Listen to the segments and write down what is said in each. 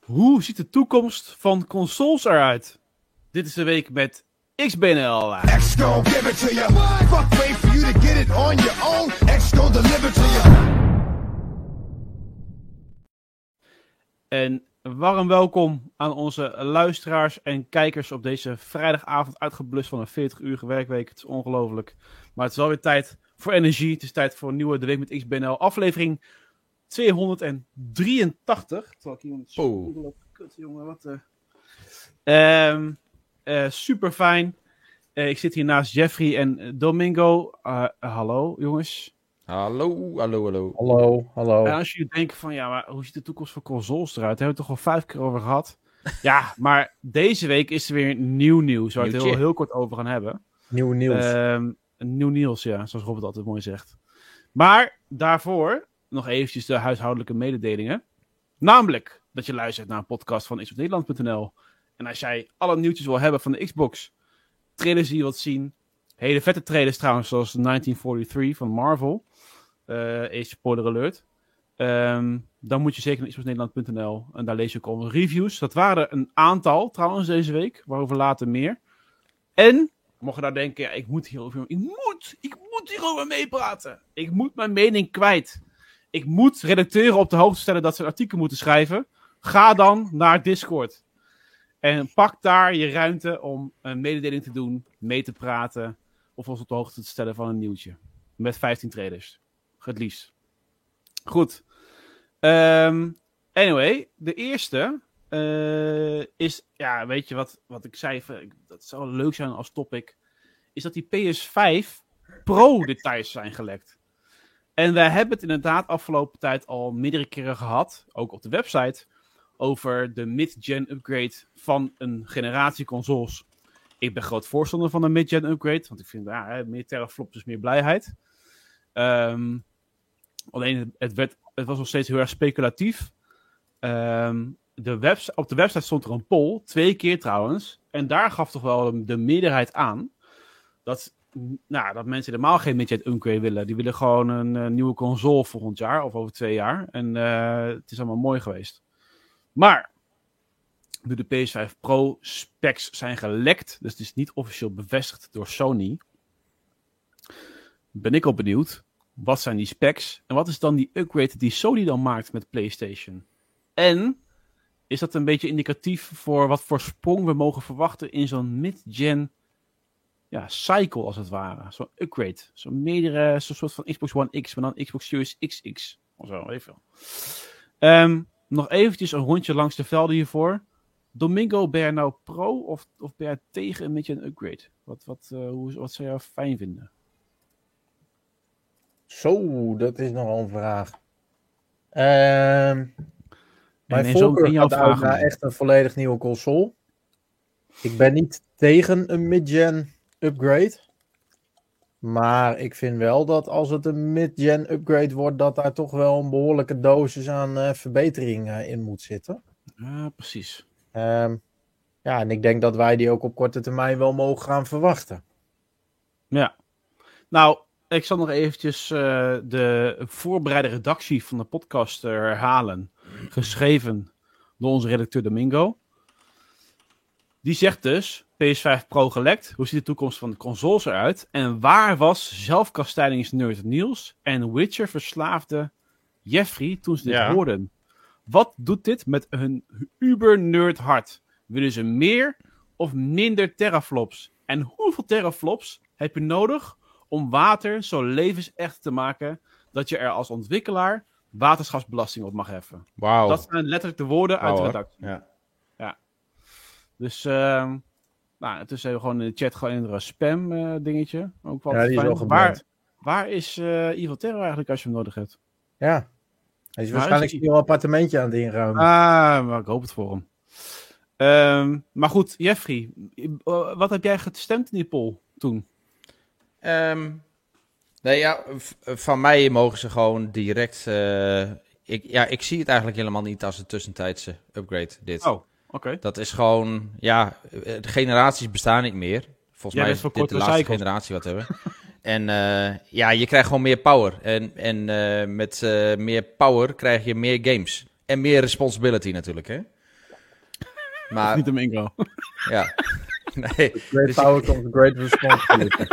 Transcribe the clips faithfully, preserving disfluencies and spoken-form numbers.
Hoe ziet de toekomst van consoles eruit? Dit is de week met X B N L. X gon' give it to you. Fuck wait for you to get it on your own. X gon' deliver to you. En warm welkom aan onze luisteraars en kijkers op deze vrijdagavond uitgeblust van een veertig uur werkweek. Het is ongelooflijk. Maar het is wel weer tijd voor energie. Het is tijd voor een nieuwe De Week met X B N L aflevering tweehonderddrieëntachtig. Terwijl ik hier Oh. Kut, jongen, wat uh... um, uh, super fijn. Uh, ik zit hier naast Jeffrey en Domingo. Uh, uh, hallo, jongens. Hallo, hallo, hallo. Hallo, hallo. Uh, als jullie denken van, ja, maar hoe ziet de toekomst van consoles eruit? Daar hebben we het toch al vijf keer over gehad. Ja, maar deze week is er weer nieuw nieuws, waar we het heel, heel kort over gaan hebben. Nieuw nieuws. Uh, nieuw nieuws, ja, zoals Robert altijd mooi zegt. Maar daarvoor nog eventjes de huishoudelijke mededelingen. Namelijk dat je luistert naar een podcast van xbox nederland punt n l. En als jij alle nieuwtjes wil hebben van de Xbox, trailers die je wilt zien, hele vette trailers trouwens, zoals de negentien drieënveertig van Marvel, uh, is spoiler alert, um, dan moet je zeker naar xbox nederland punt n l en daar lees je ook al reviews. Dat waren een aantal trouwens deze week, waarover later meer. En mocht je nou denken, ja, ik moet hierover, ik moet, ik moet hierover meepraten. Ik moet mijn mening kwijt. Ik moet redacteuren op de hoogte stellen dat ze een artikel moeten schrijven. Ga dan naar Discord. En pak daar je ruimte om een mededeling te doen, mee te praten, of ons op de hoogte te stellen van een nieuwtje. Met vijftien trailers. Het liefst. Goed. Um, anyway, de eerste uh, is, ja, weet je wat, wat ik zei, dat zou leuk zijn als topic, is dat die P S vijf Pro details zijn gelekt. En wij hebben het inderdaad afgelopen tijd al meerdere keren gehad, ook op de website, over de mid-gen upgrade van een generatie consoles. Ik ben groot voorstander van een mid-gen upgrade, want ik vind, ja, meer teraflops is meer blijheid. Um, alleen, het, werd, het was nog steeds heel erg speculatief. Um, de webs- op de website stond er een poll, twee keer trouwens, en daar gaf toch wel de meerderheid aan dat, nou, dat mensen helemaal geen mid-gen upgrade willen. Die willen gewoon een uh, nieuwe console volgend jaar, of over twee jaar. En uh, het is allemaal mooi geweest. Maar, nu de P S vijf Pro specs zijn gelekt, dus het is niet officieel bevestigd door Sony, ben ik al benieuwd, wat zijn die specs en wat is dan die upgrade die Sony dan maakt met PlayStation? En is dat een beetje indicatief voor wat voor sprong we mogen verwachten in zo'n mid-gen, ja, cycle als het ware, zo'n upgrade, zo'n meerdere, zo'n soort van Xbox One X, maar dan Xbox Series X X, of zo, even. Um, Nog eventjes een rondje langs de velden hiervoor. Domingo, ben jij nou pro of, of ben jij tegen een beetje een upgrade? Wat, wat, uh, hoe, wat zou jij fijn vinden? Zo, dat is nogal een vraag. Uh, mijn nee, voorkeur zo gaat uit naar echt een volledig nieuwe console. Ik ben niet tegen een mid-gen upgrade. Maar ik vind wel dat als het een mid-gen upgrade wordt, dat daar toch wel een behoorlijke dosis aan uh, verbetering uh, in moet zitten. Ja, precies. Um, ja, en ik denk dat wij die ook op korte termijn wel mogen gaan verwachten. Ja. Nou, ik zal nog eventjes uh, de voorbereide redactie van de podcast uh, herhalen. Geschreven door onze redacteur Domingo. Die zegt dus, P S vijf Pro gelekt, hoe ziet de toekomst van de consoles eruit? En waar was zelfkastijdingsnerd Niels en Witcher verslaafde Jeffrey toen ze dit ja. hoorden? Wat doet dit met hun uber-nerd hart? Willen ze meer of minder teraflops? En hoeveel teraflops heb je nodig om water zo levensecht te maken dat je er als ontwikkelaar waterschapsbelasting op mag heffen? Wauw. Dat zijn letterlijk de woorden Wauw, uit de hoor. redactie. Ja. Ja. Dus, uh, nou, intussen hebben we gewoon in de chat gewoon een spam uh, dingetje. Ook wel Ja, die is fijn. wel gebeurd. Waar, waar is uh, Evil Terror eigenlijk als je hem nodig hebt? Ja, hij is Waar waarschijnlijk is een nieuw appartementje aan het inruimen. Ah, maar ik hoop het voor hem. Um, maar goed, Jeffrey, uh, wat heb jij gestemd in die poll toen? Um, nee, ja, v- van mij mogen ze gewoon direct... Uh, ik, ja, ik zie het eigenlijk helemaal niet als een tussentijdse upgrade, dit. Oh, oké. Okay. Dat is gewoon... Ja, de generaties bestaan niet meer. Volgens Jij mij bent is voor dit de korte laatste cycles. generatie wat we hebben. En uh, ja, je krijgt gewoon meer power. En, en uh, met uh, meer power krijg je meer games. En meer responsibility natuurlijk, hè. Maar, Niet een Mingo. ja. Nee. Great Dus power comes great responsibility.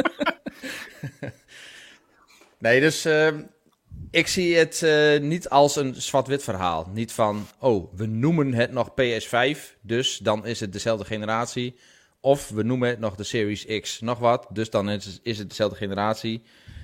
Nee, dus uh, ik zie het uh, niet als een zwart-wit verhaal. Niet van, oh, we noemen het nog P S vijf, dus dan is het dezelfde generatie. Of we noemen het nog de Series X, nog wat, dus dan is, is het dezelfde generatie.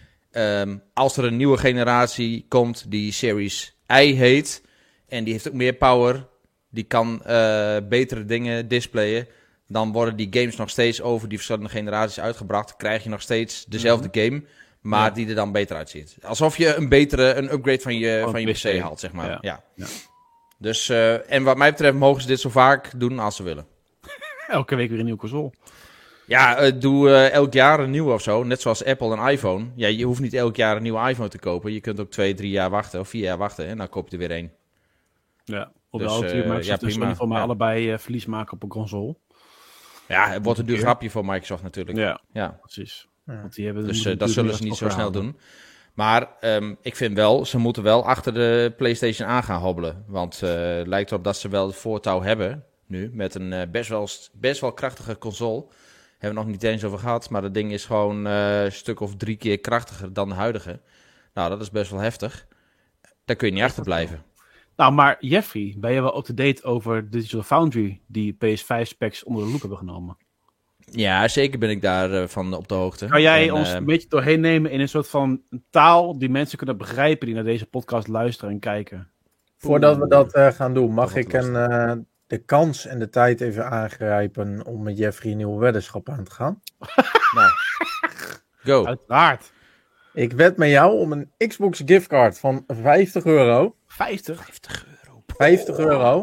Um, als er een nieuwe generatie komt die Series I heet, en die heeft ook meer power, die kan uh, betere dingen displayen, dan worden die games nog steeds over die verschillende generaties uitgebracht. Krijg je nog steeds dezelfde mm-hmm. game, maar ja. die er dan beter uitziet. Alsof je een betere, een upgrade van je, oh, van je P C haalt, zeg maar. Ja. Ja. Ja. Dus, uh, en wat mij betreft mogen ze dit zo vaak doen als ze willen. Elke week weer een nieuwe console. Ja, uh, doe uh, elk jaar een nieuwe of zo. Net zoals Apple en iPhone. Ja, je hoeft niet elk jaar een nieuwe iPhone te kopen. Je kunt ook twee, drie jaar wachten of vier jaar wachten en dan koop je er weer één. Ja, hoewel dus, uh, Microsoft ja, dus in ieder geval maar ja. allebei uh, verlies maken op een console. Ja, het wordt een duur grapje voor Microsoft natuurlijk. Ja, ja. precies. Ja. Want die hebben dus uh, dat zullen ze niet zo snel doen. Maar um, ik vind wel, ze moeten wel achter de PlayStation aan gaan hobbelen. Want uh, het lijkt erop dat ze wel het voortouw hebben nu. Met een uh, best, wel, best wel krachtige console. Hebben we nog niet eens over gehad. Maar dat ding is gewoon uh, een stuk of drie keer krachtiger dan de huidige. Nou, dat is best wel heftig. Daar kun je niet achter blijven. Nou, maar Jeffrey, ben je wel up-to-date over Digital Foundry die P S vijf specs onder de loep hebben genomen? Ja, zeker ben ik daarvan uh, op de hoogte. Kan jij en, ons uh, een beetje doorheen nemen in een soort van taal die mensen kunnen begrijpen die naar deze podcast luisteren en kijken? Voordat we dat uh, gaan doen, mag ik een, uh, de kans en de tijd even aangrijpen om met Jeffrey een nieuwe weddenschap aan te gaan? Nou, go. Uiteraard. Ik wed met jou om een Xbox giftcard van vijftig euro. vijftig? vijftig euro. vijftig euro.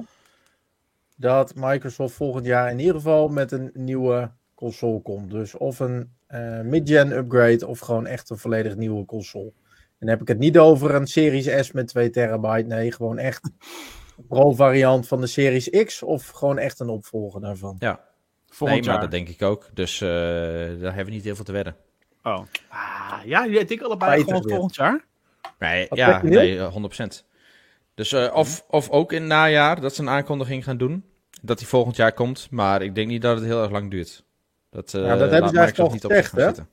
Dat Microsoft volgend jaar in ieder geval met een nieuwe console komt. Dus of een uh, mid-gen upgrade of gewoon echt een volledig nieuwe console. En dan heb ik het niet over een Series S met twee terabyte. Nee, gewoon echt een pro-variant van de Series X of gewoon echt een opvolger daarvan. Ja, volgend nee, maar jaar. Dat denk ik ook. Dus uh, daar hebben we niet heel veel te wedden. Oh. Ah, ja, jullie denken allebei gewoon weer. Volgend jaar? Nee, ja, nee, honderd procent. Dus uh, of, of ook in het najaar dat ze een aankondiging gaan doen. Dat die volgend jaar komt. Maar ik denk niet dat het heel erg lang duurt. Dat, uh, ja, dat hebben ze eigenlijk al niet gezegd, hè? Zitten.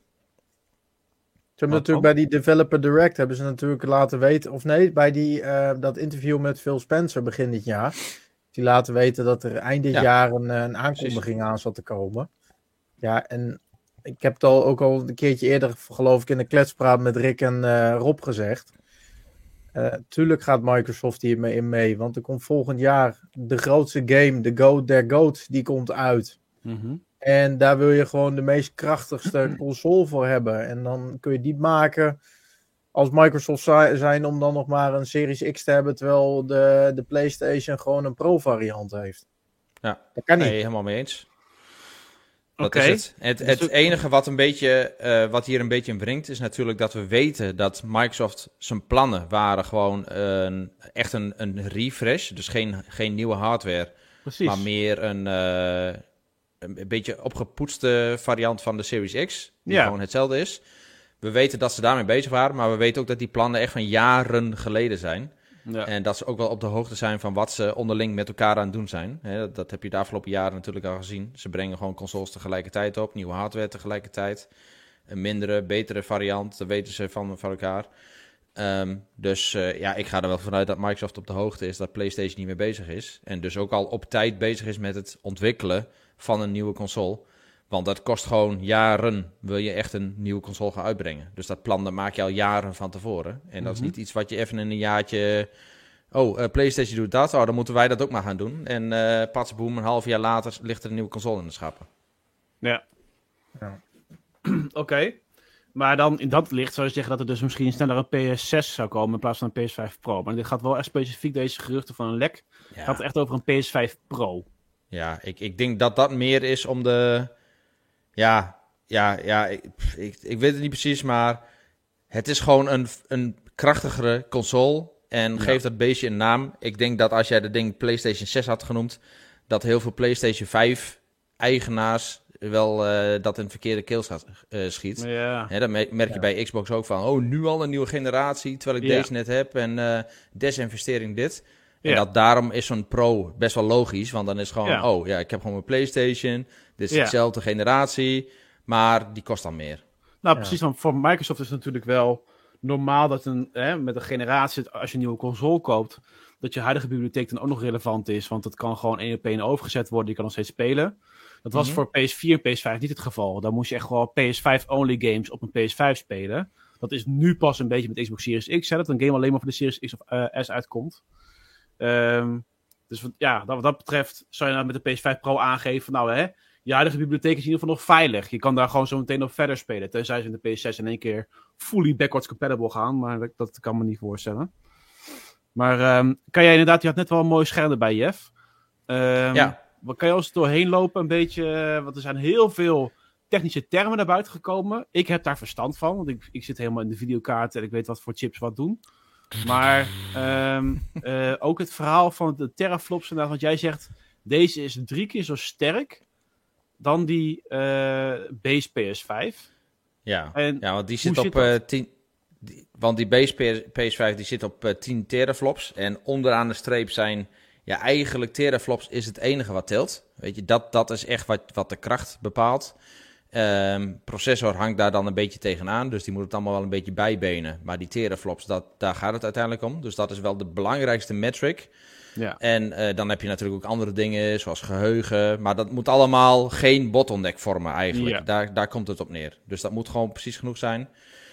Ze hebben Wat natuurlijk bij die Developer Direct hebben ze natuurlijk laten weten... Of nee, bij die, uh, dat interview met Phil Spencer begin dit jaar... Die laten weten dat er eind dit ja. jaar een, een aankondiging Precies. aan zat te komen. Ja, en ik heb het al, ook al een keertje eerder, geloof ik, in de kletspraat met Rick en uh, Rob gezegd... Uh, tuurlijk gaat Microsoft hiermee in mee, want er komt volgend jaar de grootste game, de Goat der Goat, die komt uit. Mm-hmm. En daar wil je gewoon de meest krachtigste console voor hebben. En dan kun je die maken als Microsoft zijn om dan nog maar een Series X te hebben, terwijl de, de PlayStation gewoon een Pro-variant heeft. Ja, dat kan niet. Nee, helemaal mee eens. Dat okay. is het. Het, het enige wat, een beetje, uh, wat hier een beetje in wringt, is natuurlijk dat we weten dat Microsoft zijn plannen waren gewoon uh, echt een, een refresh. Dus geen, geen nieuwe hardware, Precies. maar meer een, uh, een beetje opgepoetste variant van de Series X. Die ja. gewoon hetzelfde is. We weten dat ze daarmee bezig waren, maar we weten ook dat die plannen echt van jaren geleden zijn. Ja. En dat ze ook wel op de hoogte zijn van wat ze onderling met elkaar aan het doen zijn. He, dat, dat heb je de afgelopen jaren natuurlijk al gezien. Ze brengen gewoon consoles tegelijkertijd op, nieuwe hardware tegelijkertijd. Een mindere, betere variant, dat weten ze van, van elkaar. Um, dus uh, ja, ik ga er wel vanuit dat Microsoft op de hoogte is dat PlayStation niet meer bezig is. En dus ook al op tijd bezig is met het ontwikkelen van een nieuwe console. Want dat kost gewoon jaren, wil je echt een nieuwe console gaan uitbrengen. Dus dat plan dat maak je al jaren van tevoren. En dat mm-hmm. is niet iets wat je even in een jaartje... Oh, uh, PlayStation doet dat, oh, dan moeten wij dat ook maar gaan doen. En uh, patsboom, een half jaar later ligt er een nieuwe console in de schappen. Ja. ja. Oké. Okay. Maar dan in dat licht zou je zeggen dat er dus misschien sneller een P S zes zou komen in plaats van een P S vijf Pro. Maar dit gaat wel echt specifiek, deze geruchten van een lek. Het ja. gaat echt over een P S vijf Pro. Ja, ik, ik denk dat dat meer is om de... Ja, ja, ja ik, ik, ik weet het niet precies, maar het is gewoon een, een krachtigere console en ja. geeft dat beestje een naam. Ik denk dat als jij de ding PlayStation zes had genoemd, dat heel veel PlayStation vijf eigenaars wel uh, dat in het verkeerde keel gaat, uh, schiet. Ja. Hè, dat merk je ja. bij Xbox ook van, oh, nu al een nieuwe generatie, terwijl ik ja. deze net heb en uh, desinvestering dit. En Ja. dat daarom is zo'n Pro best wel logisch. Want dan is het gewoon, Ja. oh ja, ik heb gewoon mijn PlayStation. Dit is Ja. dezelfde generatie. Maar die kost dan meer. Nou, Ja. precies. Want voor Microsoft is het natuurlijk wel normaal dat een, hè, met een generatie, als je een nieuwe console koopt, dat je huidige bibliotheek dan ook nog relevant is. Want het kan gewoon één op één overgezet worden. Je kan nog steeds spelen. Dat was Mhm. voor P S vier en P S vijf niet het geval. Dan moest je echt gewoon P S vijf-only games op een P S vijf spelen. Dat is nu pas een beetje met Xbox Series X. Hè, dat een game alleen maar voor de Series X of uh, S uitkomt. Um, dus wat, ja, dat, wat dat betreft zou je nou met de P S vijf Pro aangeven. Nou, hè, je huidige bibliotheek is in ieder geval nog veilig. Je kan daar gewoon zo meteen nog verder spelen. Tenzij ze in de P S zes in één keer fully backwards compatible gaan. Maar dat, dat kan me niet voorstellen. Maar um, kan jij inderdaad, je had net wel een mooi scherm erbij, Jeff. Um, Ja. Wat kan je ons doorheen lopen een beetje? uh, Want er zijn heel veel technische termen naar buiten gekomen. Ik heb daar verstand van, want ik, ik zit helemaal in de videokaart en ik weet wat voor chips wat doen. Maar um, uh, ook het verhaal van de teraflops inderdaad, want jij zegt, deze is drie keer zo sterk dan die uh, base P S vijf. Ja, En ja want die zit hoe op zit dat? uh, tien... Die, want die base P S vijf die zit op uh, tien teraflops. En onderaan de streep zijn... Ja, eigenlijk teraflops is het enige wat telt. Weet je, dat, dat is echt wat, wat de kracht bepaalt. Um, processor hangt daar dan een beetje tegenaan. Dus die moet het allemaal wel een beetje bijbenen. Maar die teraflops, dat, daar gaat het uiteindelijk om. Dus dat is wel de belangrijkste metric. Ja. En uh, dan heb je natuurlijk ook andere dingen, zoals geheugen. Maar dat moet allemaal geen bottleneck vormen eigenlijk. Ja. Daar, daar komt het op neer. Dus dat moet gewoon precies genoeg zijn.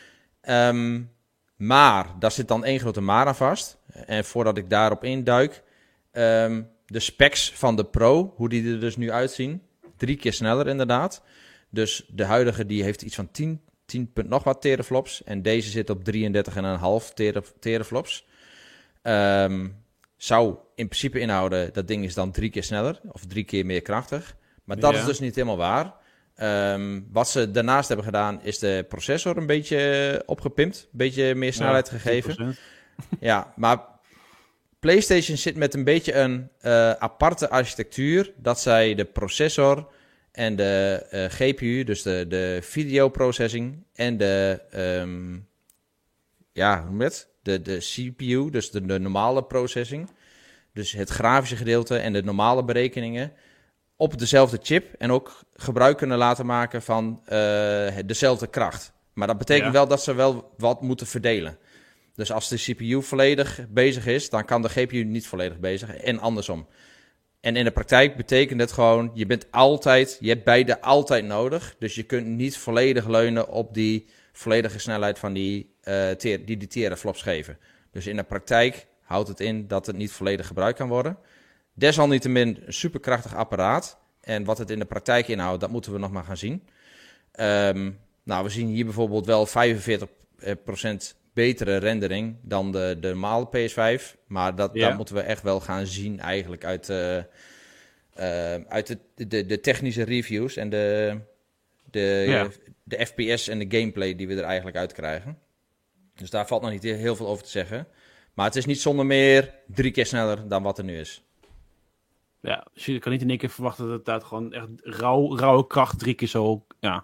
Um, maar, daar zit dan één grote maar aan vast. En voordat ik daarop induik... Um, de specs van de Pro, hoe die er dus nu uitzien. Drie keer sneller inderdaad. Dus de huidige die heeft iets van tien, tien punt nog wat teraflops. En deze zit op drieëndertig komma vijf ter, teraflops. Um, zou in principe inhouden, dat ding is dan drie keer sneller. Of drie keer meer krachtig. Maar dat Ja. is dus niet helemaal waar. Um, wat ze daarnaast hebben gedaan, is de processor een beetje opgepimpt. Een beetje meer snelheid Ja, gegeven. tien procent. Ja, maar PlayStation zit met een beetje een uh, aparte architectuur. Dat zij de processor en de uh, G P U, dus de, de videoprocessing en de, um, ja, hoe noem je het? De, de C P U, dus de, de normale processing. Dus het grafische gedeelte en de normale berekeningen op dezelfde chip. En ook gebruik kunnen laten maken van uh, dezelfde kracht. Maar dat betekent Ja. wel dat ze wel wat moeten verdelen. Dus als de C P U volledig bezig is, dan kan de G P U niet volledig bezig. En andersom. En in de praktijk betekent het gewoon, je bent altijd, je hebt beide altijd nodig. Dus je kunt niet volledig leunen op die volledige snelheid van die, uh, ter, die, die teraflops geven. Dus in de praktijk houdt het in dat het niet volledig gebruikt kan worden. Desalniettemin een superkrachtig apparaat. En wat het in de praktijk inhoudt, dat moeten we nog maar gaan zien. Um, nou, we zien hier bijvoorbeeld wel vijfenveertig procent betere rendering dan de, de normale P S vijf. Maar dat, Ja. dat moeten we echt wel gaan zien eigenlijk uit, uh, uh, uit de, de, de technische reviews en de, de, Ja. de F P S en de gameplay die we er eigenlijk uit krijgen. Dus daar valt nog niet heel veel over te zeggen. Maar het is niet zonder meer drie keer sneller dan wat er nu is. Ja, dus je kan niet in één keer verwachten dat het daar gewoon echt rauw, rauwe kracht drie keer zo ja,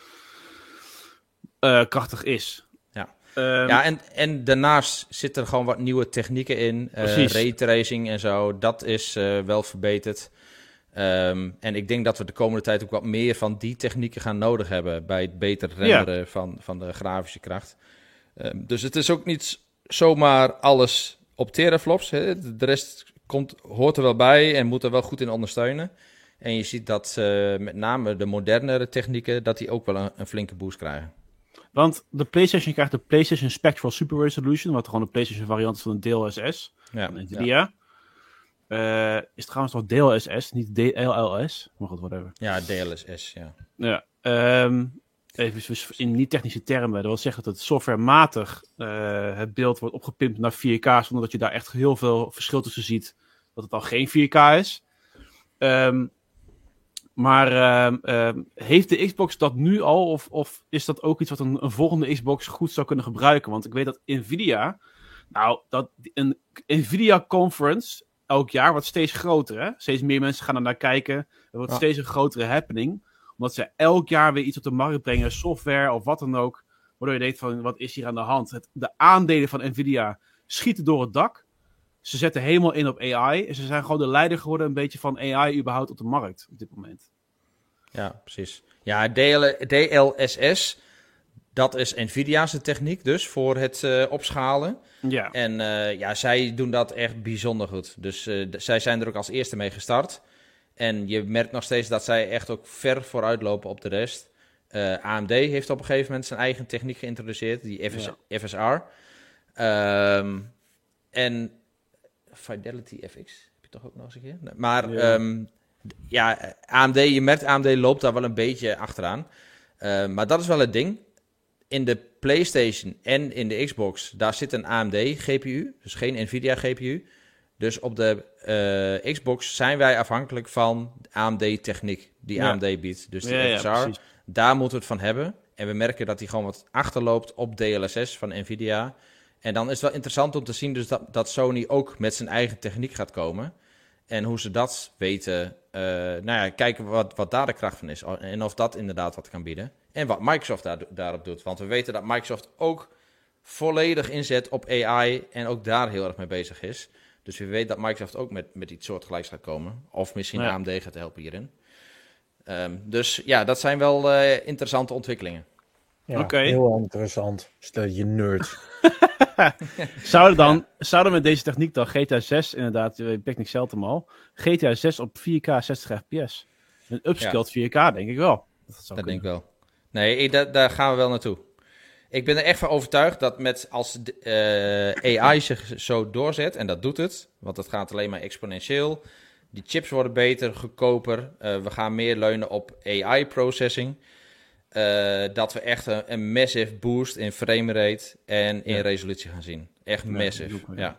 uh, krachtig is. Ja. Um, Ja, en, en daarnaast zitten er gewoon wat nieuwe technieken in. Uh, Precies. Raytracing en zo, dat is uh, wel verbeterd. Um, en ik denk dat we de komende tijd ook wat meer van die technieken gaan nodig hebben bij het beter renderen ja. van, van de grafische kracht. Um, dus het is ook niet zomaar alles op teraflops. Hè. De rest komt, hoort er wel bij en moet er wel goed in ondersteunen. En je ziet dat uh, met name de modernere technieken, dat die ook wel een, een flinke boost krijgen. Want de PlayStation krijgt de PlayStation Spectral Super Resolution, wat gewoon de PlayStation variant is van de D L S S. Ja, van Nvidia. Ja. Uh, is trouwens nog D L S S, niet D L L S. Maar goed, whatever. Ja, D L S S, ja. Ja. Um, even in niet-technische termen. Dat wil zeggen dat het softwarematig uh, het beeld wordt opgepimpt naar vier K, zonder dat je daar echt heel veel verschil tussen ziet. Dat het al geen vier K is. Um, maar um, um, heeft de Xbox dat nu al? Of, of is dat ook iets wat een, een volgende Xbox goed zou kunnen gebruiken? Want ik weet dat Nvidia... Nou, dat een Nvidia Conference elk jaar wordt steeds groter. Hè? Steeds meer mensen gaan er naar kijken. Er wordt ja. steeds een grotere happening. Omdat ze elk jaar weer iets op de markt brengen. Software of wat dan ook. Waardoor je denkt van, wat is hier aan de hand? Het, de aandelen van Nvidia schieten door het dak. ze zetten helemaal in op A I. En ze zijn gewoon de leider geworden een beetje van A I überhaupt op de markt op dit moment. Ja, precies. Ja, D L S S, dat is Nvidia's techniek dus voor het uh, opschalen. Ja. En uh, ja, zij doen dat echt bijzonder goed. Dus uh, d- zij zijn er ook als eerste mee gestart. En je merkt nog steeds dat zij echt ook ver vooruit lopen op de rest. Uh, A M D heeft op een gegeven moment zijn eigen techniek geïntroduceerd, die F S, ja. F S R. Um, en Fidelity F X, heb je toch ook nog eens een keer? Nee, maar ja. Um, ja, A M D, je merkt A M D loopt daar wel een beetje achteraan. Uh, maar dat is wel het ding. In de PlayStation en in de Xbox, daar zit een A M D G P U, dus geen Nvidia G P U. Dus op de uh, Xbox zijn wij afhankelijk van A M D-techniek die ja. A M D biedt. Dus die ja, F S R, ja, daar moeten we het van hebben. En we merken dat die gewoon wat achterloopt op D L S S van Nvidia. En dan is het wel interessant om te zien dus dat, dat Sony ook met zijn eigen techniek gaat komen. En hoe ze dat weten, uh, nou ja, kijken wat, wat daar de kracht van is. En of dat inderdaad wat kan bieden. En wat Microsoft daar, daarop doet. Want we weten dat Microsoft ook volledig inzet op A I en ook daar heel erg mee bezig is. Dus we weten dat Microsoft ook met, met iets soortgelijks gaat komen. Of misschien ja. A M D gaat helpen hierin. Um, dus ja, dat zijn wel uh, interessante ontwikkelingen. Ja, okay. Heel interessant. Stel je nerd. zouden dan, ja. zouden met deze techniek dan G T A zes, inderdaad, Picnic zelt hem al, G T A zes op vier K zestig F P S. Een upscaled ja. vier K, denk ik wel. Dat, dat denk ik wel. Nee, ik, da, daar gaan we wel naartoe. Ik ben er echt van overtuigd dat met als uh, A I zich zo doorzet, en dat doet het, want het gaat alleen maar exponentieel. Die chips worden beter, goedkoper. Uh, we gaan meer leunen op A I-processing. Uh, dat we echt een, een massive boost in framerate en in ja. resolutie gaan zien. Echt ja, massive, ja. ja.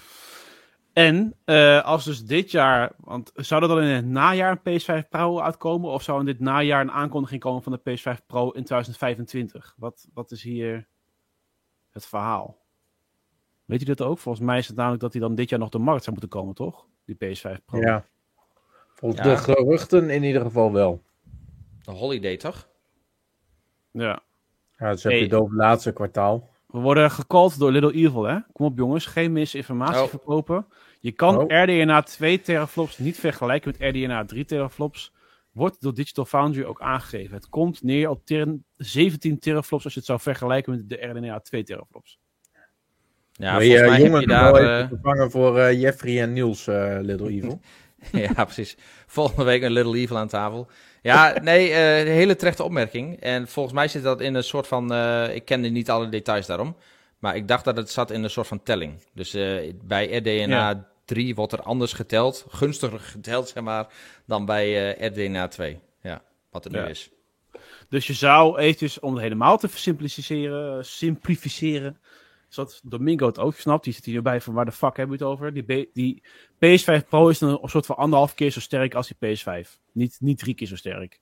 En uh, als dus dit jaar, want zou er dan in het najaar een P S vijf Pro uitkomen? Of zou in dit najaar een aankondiging komen van de P S vijf Pro in twintig vijfentwintig? Wat, wat is hier het verhaal? Weet je dat ook? Volgens mij is het namelijk dat hij dan dit jaar nog de markt zou moeten komen, toch? Die P S vijf Pro. Ja. Volgens ja. de geruchten in ieder geval wel. De holiday, toch? Ja. Ja, dus heb hey. je het over het laatste kwartaal. We worden gecallt door Little Evil, hè? Kom op jongens, geen misinformatie oh. verkopen. Je kan oh. R D N A twee teraflops niet vergelijken met R D N A drie teraflops. Wordt door Digital Foundry ook aangegeven. Het komt neer op ter- zeventien teraflops als je het zou vergelijken met de R D N A twee teraflops. Ja, maar volgens je, mij heb je daar... Uh... vervangen voor uh, Jeffrey en Niels, uh, Little Evil. Ja, precies. Volgende week een Little Evil aan tafel. Ja, nee, uh, een hele terechte opmerking. En volgens mij zit dat in een soort van... Uh, ik kende niet alle details daarom. Maar ik dacht dat het zat in een soort van telling. Dus uh, bij R D N A ja. drie wordt er anders geteld. Gunstiger geteld, zeg maar, dan bij uh, R D N A twee. Ja, wat het ja. nu is. Dus je zou eventjes, om het helemaal te simplificeren... simplificeren zodat Domingo het ook snapt. Die zit hierbij van waar de fuck hebben we het over. Die, B- die P S vijf Pro is dan een soort van anderhalf keer zo sterk als die P S vijf. Niet, niet drie keer zo sterk.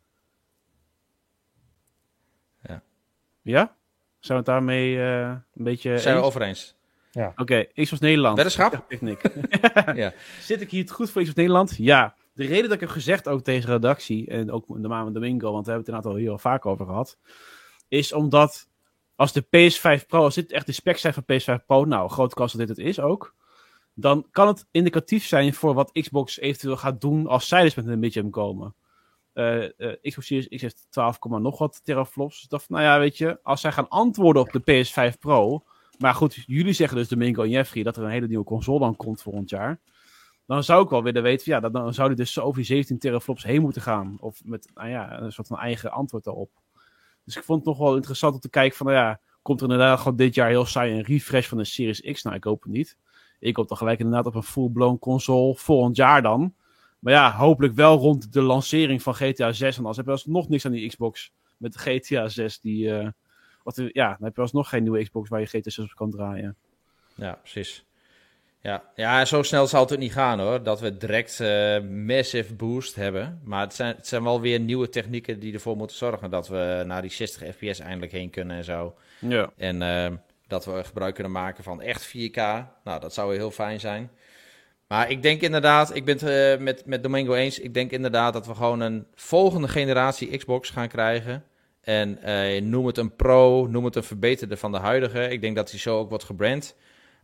Ja. Ja? Zijn we het daarmee uh, een beetje... Zijn eens? we over eens. Ja. Oké, okay, Xbox Nederland. Weddenschap? Ja. Zit ik hier het goed voor Xbox Nederland? Ja. De reden dat ik heb gezegd, ook tegen de redactie, en ook de maand Domingo, want we hebben het er inderdaad al heel vaak over gehad, is omdat als de P S vijf Pro, als dit echt de specs zijn van P S vijf Pro, nou, grote kans dat dit het is ook, dan kan het indicatief zijn voor wat Xbox eventueel gaat doen als zij dus met een midgem komen. Uh, uh, Xbox Series X heeft twaalf, nog wat teraflops. Dus dacht, nou ja, weet je, als zij gaan antwoorden op de P S vijf Pro, maar goed, jullie zeggen dus, Domingo en Jeffrey, dat er een hele nieuwe console dan komt volgend jaar, dan zou ik wel willen weten, ja, dan zou die dus zo over die zeventien teraflops heen moeten gaan. Of met, nou ja, een soort van eigen antwoord daarop. Dus ik vond het nog wel interessant om te kijken van, nou ja, komt er inderdaad gewoon dit jaar heel saai een refresh van de Series X? Nou, ik hoop het niet. Ik hoop dan gelijk inderdaad op een full-blown console volgend jaar dan. Maar ja, hopelijk wel rond de lancering van G T A zes. En anders heb je alsnog niks aan die Xbox met de G T A zes. Die, uh, wat, ja, dan heb je alsnog geen nieuwe Xbox waar je G T A zes op kan draaien. Ja, precies. Ja, ja, zo snel zal het ook niet gaan hoor. Dat we direct uh, massive boost hebben. Maar het zijn, het zijn wel weer nieuwe technieken die ervoor moeten zorgen dat we naar die zestig F P S eindelijk heen kunnen en zo. Ja. En uh, dat we gebruik kunnen maken van echt vier K. Nou, dat zou heel fijn zijn. Maar ik denk inderdaad, ik ben het uh, met, met Domingo eens. Ik denk inderdaad dat we gewoon een volgende generatie Xbox gaan krijgen. En uh, noem het een Pro, noem het een verbeterde van de huidige. Ik denk dat die zo ook wordt gebrand.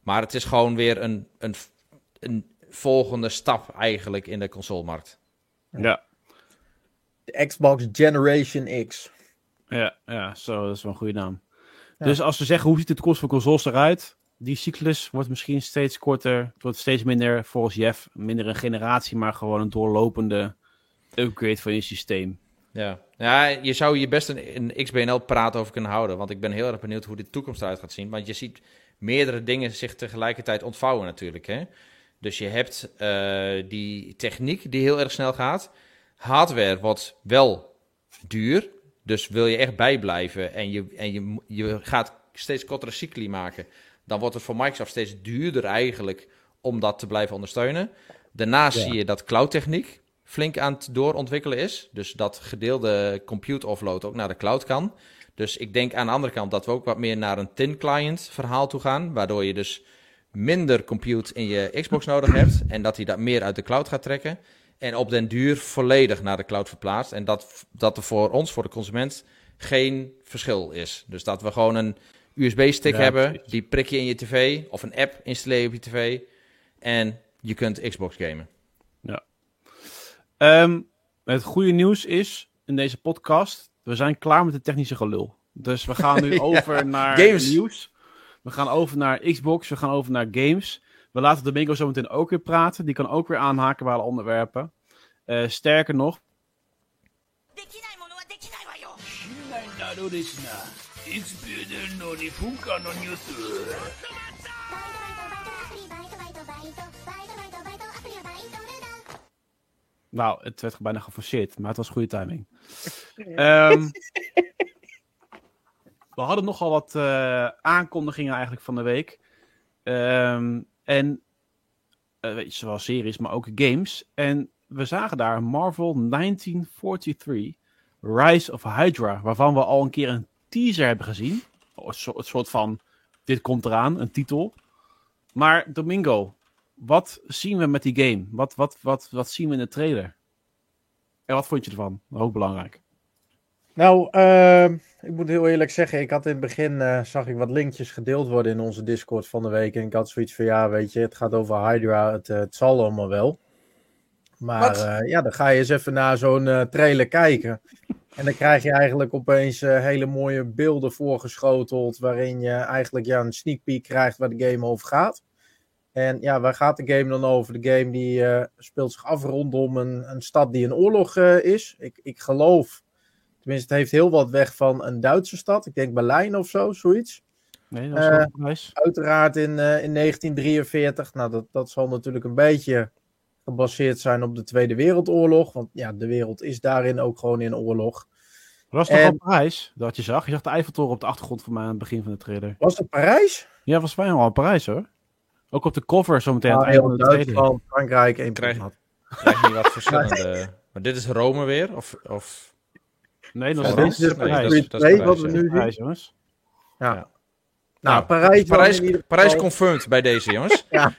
Maar het is gewoon weer een, een, een volgende stap eigenlijk in de consolemarkt. Ja. De Xbox Generation X. Ja, ja, zo, dat is wel een goede naam. Ja. Dus als we zeggen, hoe ziet de toekomst van consoles eruit? Die cyclus wordt misschien steeds korter. Het wordt steeds minder, volgens Jeff, minder een generatie, maar gewoon een doorlopende upgrade van je systeem. Ja, ja je zou je best een, een X B N L-praat over kunnen houden. Want ik ben heel erg benieuwd hoe de toekomst eruit gaat zien. Want je ziet meerdere dingen zich tegelijkertijd ontvouwen natuurlijk. Hè? Dus je hebt uh, die techniek die heel erg snel gaat. Hardware wordt wel duur. Dus wil je echt bijblijven en je, en je, je gaat steeds kortere cycli maken, dan wordt het voor Microsoft steeds duurder eigenlijk om dat te blijven ondersteunen. Daarnaast ja. zie je dat cloud-techniek flink aan het doorontwikkelen is. Dus dat gedeelde compute offload ook naar de cloud kan. Dus ik denk aan de andere kant dat we ook wat meer naar een thin client verhaal toe gaan, waardoor je dus minder compute in je Xbox nodig hebt en dat hij dat meer uit de cloud gaat trekken. En op den duur volledig naar de cloud verplaatst. En dat, dat er voor ons, voor de consument, geen verschil is. Dus dat we gewoon een U S B-stick ja, hebben. Precies. Die prik je in je tv. Of een app installeer je op je tv. En je kunt Xbox gamen. Ja. Um, het goede nieuws is, in deze podcast, we zijn klaar met de technische gelul. Dus we gaan nu ja, over naar games. Nieuws. We gaan over naar Xbox. We gaan over naar games. We laten Domingo zo meteen ook weer praten. Die kan ook weer aanhaken bij alle onderwerpen. Uh, sterker nog. Nou, het werd bijna geforceerd, maar het was goede timing. um, we hadden nogal wat uh, aankondigingen eigenlijk van de week. Um, En, uh, weet je, zowel series, maar ook games. En we zagen daar Marvel negentien drieënveertig, Rise of Hydra, waarvan we al een keer een teaser hebben gezien. Een soort van, dit komt eraan, een titel. Maar Domingo, wat zien we met die game? Wat, wat, wat, wat zien we in de trailer? En wat vond je ervan? Ook belangrijk. Nou, uh, ik moet heel eerlijk zeggen, ik had in het begin, uh, zag ik wat linkjes gedeeld worden in onze Discord van de week. En ik had zoiets van, ja, weet je, het gaat over Hydra, het, uh, het zal allemaal wel. Maar uh, ja, dan ga je eens even naar zo'n uh, trailer kijken. En dan krijg je eigenlijk opeens uh, hele mooie beelden voorgeschoteld, waarin je eigenlijk ja, een sneak peek krijgt waar de game over gaat. En ja, waar gaat de game dan over? De game die uh, speelt zich af rondom een, een stad die in oorlog uh, is. Ik, ik geloof... Tenminste, het heeft heel wat weg van een Duitse stad. Ik denk Berlijn of zo, zoiets. Nee, dat is wel uh, nice. Uiteraard in, uh, in negentien drieënveertig. Nou, dat, dat zal natuurlijk een beetje gebaseerd zijn op de Tweede Wereldoorlog. Want ja, de wereld is daarin ook gewoon in oorlog. Was het en... toch al Parijs, dat je zag? Je zag de Eiffeltoren op de achtergrond voor mij aan het begin van de trailer. Was het Parijs? Ja, was bijna al Parijs hoor. Ook op de cover zometeen aan ah, het einde van de trailer. Duitsland, Frankrijk, één krijg, krijg je wat verschillende... Maar dit is Rome weer? Of... of... Nee, dat ja, is, dit is nee, Parijs. Dat is, dat is Parijs, wat we nu Parijs, zien. Jongens. Ja. ja. Nou, nou, Parijs, Parijs, Parijs, Parijs confirmed bij deze, jongens. Ja.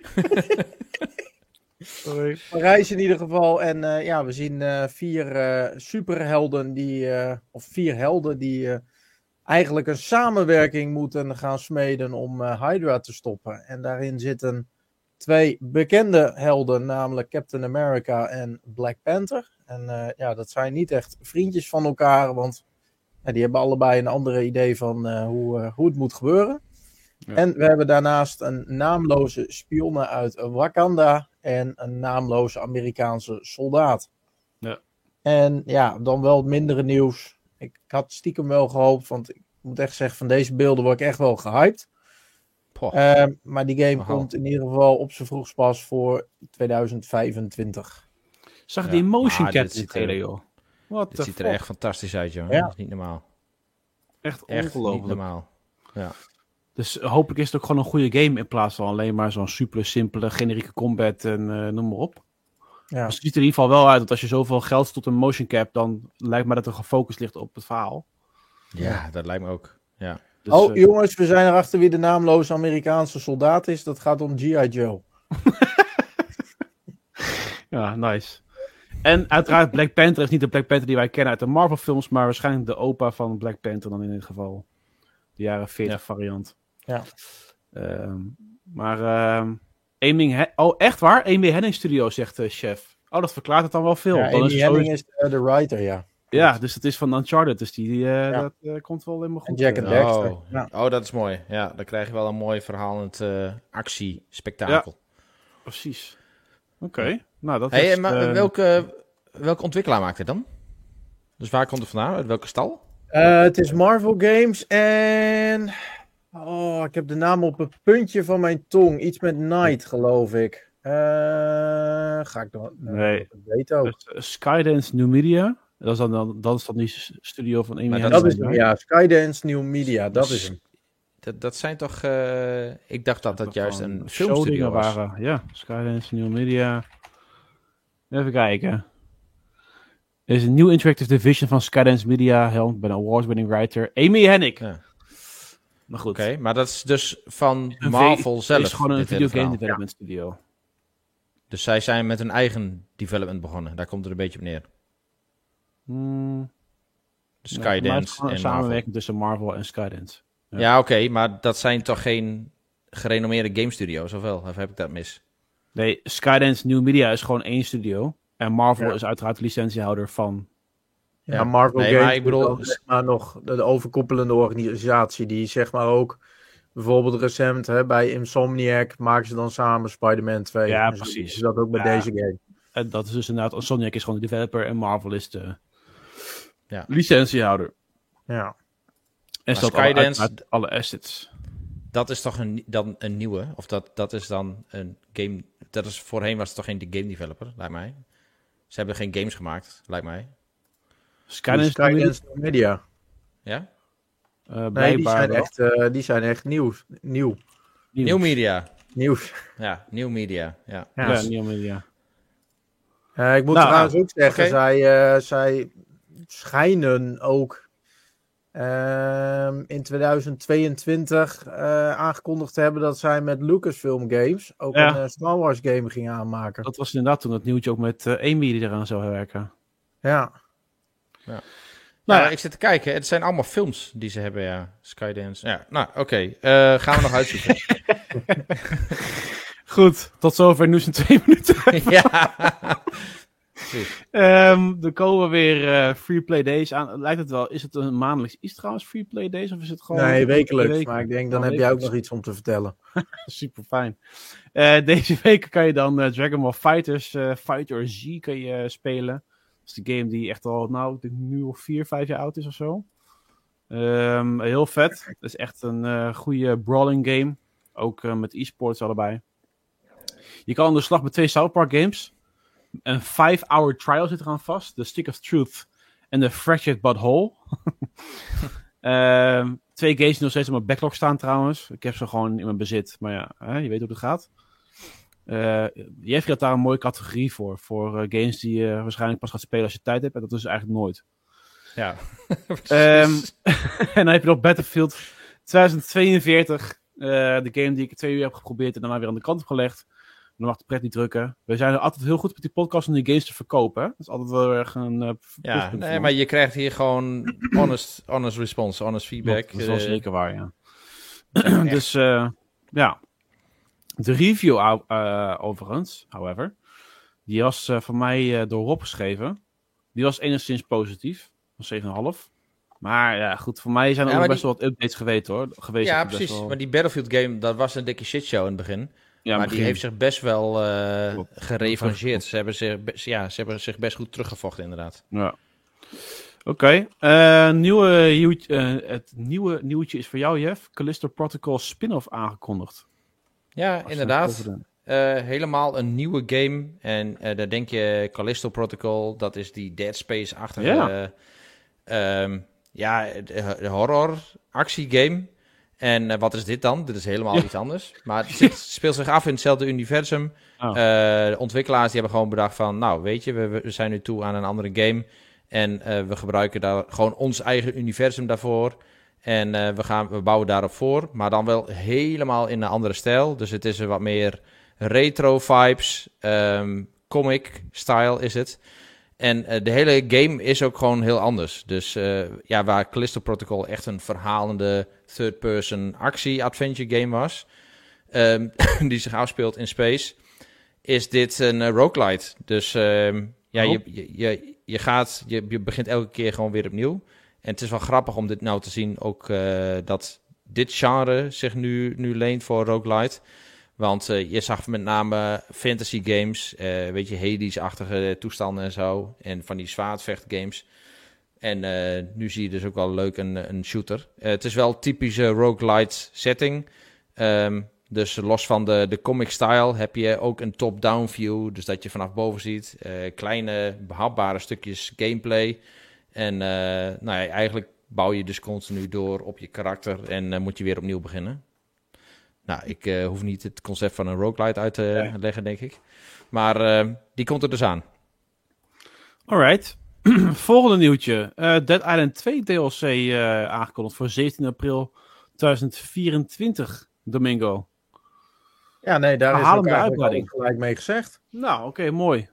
Sorry. Parijs in ieder geval. En uh, ja, we zien uh, vier uh, superhelden die, uh, of vier helden die uh, eigenlijk een samenwerking moeten gaan smeden om uh, Hydra te stoppen. En daarin zitten twee bekende helden, namelijk Captain America en Black Panther. En uh, ja, dat zijn niet echt vriendjes van elkaar, want ja, die hebben allebei een andere idee van uh, hoe, uh, hoe het moet gebeuren. Ja. En we hebben daarnaast een naamloze spionne uit Wakanda en een naamloze Amerikaanse soldaat. Ja. En ja, dan wel het mindere nieuws. Ik, ik had stiekem wel gehoopt, want ik moet echt zeggen, van deze beelden word ik echt wel gehyped. Uh, maar die game Wow. komt in ieder geval op z'n vroegst pas voor tweeduizend vijfentwintig. Zag je Ja. die motion Ah, cap dit in die ziet er- trailer, joh? Wat Dit de ziet er fuck? echt fantastisch uit, jongen. Ja. Dat is niet normaal. Echt Echt niet ongelooflijk. normaal. Ja. Dus hopelijk is het ook gewoon een goede game in plaats van alleen maar zo'n super simpele generieke combat en uh, noem maar op. Ja. Dus het ziet er in ieder geval wel uit dat als je zoveel geld stopt in motion cap, dan lijkt me dat er gefocust ligt op het verhaal. Ja, dat lijkt me ook. Ja. Dus, oh, uh, jongens, we zijn erachter wie de naamloze Amerikaanse soldaat is. Dat gaat om G I. Joe. ja, nice. En uiteraard Black Panther is niet de Black Panther die wij kennen uit de Marvel films, maar waarschijnlijk de opa van Black Panther dan in dit geval. De jaren veertig Ja. variant. Ja. Um, Maar uh, Aiming... He- oh, echt waar? Amy Henning Studio, zegt de chef. Oh, dat verklaart het dan wel veel. Ja, dan Amy is Henning sowieso... is uh, de writer, ja. Ja, dus het is van Uncharted. Dus die, uh, ja. dat uh, komt wel helemaal goed. En Jack and uh. Dexter. Oh. Ja. oh, dat is mooi. Ja, dan krijg je wel een mooi verhalend uh, actiespektakel. Ja, precies. Oké. Okay. Nou, dat hey, is... Maar uh, welke, welke ontwikkelaar maakt het dan? Dus waar komt het vandaan? Uit welke stal? Uh, het is Marvel Games en... Oh, ik heb de naam op het puntje van mijn tong. Iets met Night, geloof ik. Uh, ga ik dan... Uh, nee. Ik weet ook. Dus, uh, Skydance New Media. Dat is dan, dan, dat is dan die studio van Amy Dat is hem, ja. Skydance New Media, dat is hem. Dat, dat zijn toch... Uh, ik dacht dat dat, dat juist een filmstudio was. Waren. Ja, Skydance New Media. Even kijken. Er is een nieuw interactive division van Skydance Media, helmed bij een award-winning writer Amy Hennig. Ja. Maar goed. Oké, okay, maar dat is dus van Marvel v- zelf. Het is gewoon een videogame development ja. studio. Dus zij zijn met hun eigen development begonnen. Daar komt het een beetje op neer. Hmm. Skydance nee, en samenwerking Marvel. tussen Marvel en Skydance. Ja, ja oké, okay, maar dat zijn toch geen gerenommeerde game studio's, of wel? Of heb ik dat mis? Nee, Skydance New Media is gewoon één studio. En Marvel ja. is uiteraard de licentiehouder van... Ja, ja Marvel nee, Games maar ik bedoel... is zeg maar nog de overkoepelende organisatie die zeg maar ook... Bijvoorbeeld recent hè, bij Insomniac maken ze dan samen Spider-Man twee. Ja, dus precies. Is dat ook bij ja. deze game. En dat is dus inderdaad... Insomniac is gewoon de developer en Marvel is de ja. licentiehouder. Ja. En stelt Skydance, alle, alle assets. Dat is toch een, dan een nieuwe? Of dat, dat is dan een game... Dat is, voorheen was het toch geen game developer, lijkt mij. Ze hebben geen games gemaakt, lijkt mij. Skydance, Skydance Media. Ja? Uh, nee, die zijn, echt, uh, die zijn echt nieuw. Nieuw. Nieuw media. Nieuws. Ja, nieuw media. Ja, ja, ja nieuw media. Uh, ik moet nou, trouwens ook zeggen, okay. zij, uh, zij schijnen ook uh, in tweeduizend tweeëntwintig uh, aangekondigd te hebben dat zij met Lucasfilm Games ook ja. een uh, Star Wars game gingen aanmaken. Dat was inderdaad toen het nieuwtje ook met uh, Amy die eraan zou werken. Ja. Ja. Nou, ja, ik zit te kijken. Het zijn allemaal films die ze hebben, ja. Skydance. Ja, nou, oké. Okay. Uh, gaan we nog uitzoeken. Goed, tot zover nieuws in twee minuten. ja. um, er komen weer uh, Free Play Days aan. Lijkt het wel, is het een maandelijks iets trouwens, Free Play Days? Of is het gewoon... Nee, wekelijks. Week? Maar ik denk, dan oh, heb jij ook nog iets om te vertellen. Super fijn. Uh, deze week kan je dan uh, Dragon Ball Fighters, uh, Fighter Z kan je uh, spelen. Dat is de game die echt al, nou, ik denk nu al vier, vijf jaar oud is of zo. Um, heel vet. Het is echt een uh, goede brawling game. Ook uh, met e-sports allebei. Je kan aan de slag met twee South Park games. Een five-hour trial zit eraan vast. The Stick of Truth en The Fractured But Whole. uh, twee games die nog steeds op mijn backlog staan trouwens. Ik heb ze gewoon in mijn bezit. Maar ja, hè, je weet hoe het gaat. Uh, Jeffrey had daar een mooie categorie voor. Voor uh, games die je uh, waarschijnlijk pas gaat spelen als je tijd hebt. En dat is eigenlijk nooit. Ja. um, en dan heb je nog Battlefield tweeduizend tweeënveertig. Uh, de game die ik twee uur heb geprobeerd en daarna weer aan de kant heb gelegd. Dan mag de pret niet drukken. We zijn er altijd heel goed met die podcast om die games te verkopen. Hè? Dat is altijd wel erg een... Uh, ja, nee, maar je krijgt hier gewoon honest, honest response, honest feedback. Dat is wel uh, zeker waar, ja. Dus, uh, ja. De review uh, overigens, however, die was uh, van mij uh, door Rob geschreven. Die was enigszins positief. Was zeven komma vijf. Maar ja, goed, voor mij zijn er ja, ook best die... wel wat updates geweest, hoor. Geweest ja, precies. Wel... Maar die Battlefield game, dat was een dikke shitshow in het begin. Ja, maar begin. Die heeft zich best wel uh, gerevancheerd. Ze hebben zich, ja, ze hebben zich best goed teruggevochten, inderdaad. Ja. Oké. Okay. Uh, nieuwe, uh, het nieuwe nieuwtje is voor jou, Jeff. Callisto Protocol spin-off aangekondigd. Ja, Als inderdaad. Uh, helemaal een nieuwe game. En uh, daar denk je Callisto Protocol, dat is die Dead Space-achtige... Ja, uh, um, ja de, de horror-actiegame. En uh, wat is dit dan? Dit is helemaal ja. iets anders. Maar het speelt zich af in hetzelfde universum. Oh. Uh, de ontwikkelaars die hebben gewoon bedacht van... Nou, weet je, we, we zijn nu toe aan een andere game. En uh, we gebruiken daar gewoon ons eigen universum daarvoor. En uh, we, gaan, we bouwen daarop voor. Maar dan wel helemaal in een andere stijl. Dus het is er wat meer retro vibes. Um, comic style is het. En uh, de hele game is ook gewoon heel anders. Dus uh, ja, waar Callisto Protocol echt een verhalende third-person actie-adventure game was... um, die zich afspeelt in space, is dit een uh, roguelite. Dus um, ja, oh. je, je, je, je, gaat, je, je begint elke keer gewoon weer opnieuw. En het is wel grappig om dit nou te zien, ook uh, dat dit genre zich nu, nu leent voor roguelite. Want uh, je zag met name fantasy games, uh, weet je, Hades-achtige toestanden en zo. En van die zwaardvechtgames. En uh, nu zie je dus ook wel leuk een, een shooter. Uh, het is wel typische roguelite setting. Um, dus los van de, de comic style heb je ook een top-down view. Dus dat je vanaf boven ziet. Uh, kleine, behapbare stukjes gameplay. En uh, nou ja, eigenlijk bouw je dus continu door op je karakter. En uh, moet je weer opnieuw beginnen. Nou, ik uh, hoef niet het concept van een roguelite uit te uh, leggen, denk ik. Maar uh, die komt er dus aan. Alright. Volgende nieuwtje. Uh, Dead Island twee D L C uh, aangekondigd voor zeventien april tweeduizend vierentwintig, Domingo. Ja, nee, daar is ook eigenlijk al gelijk mee gezegd. Nou, oké, okay, mooi.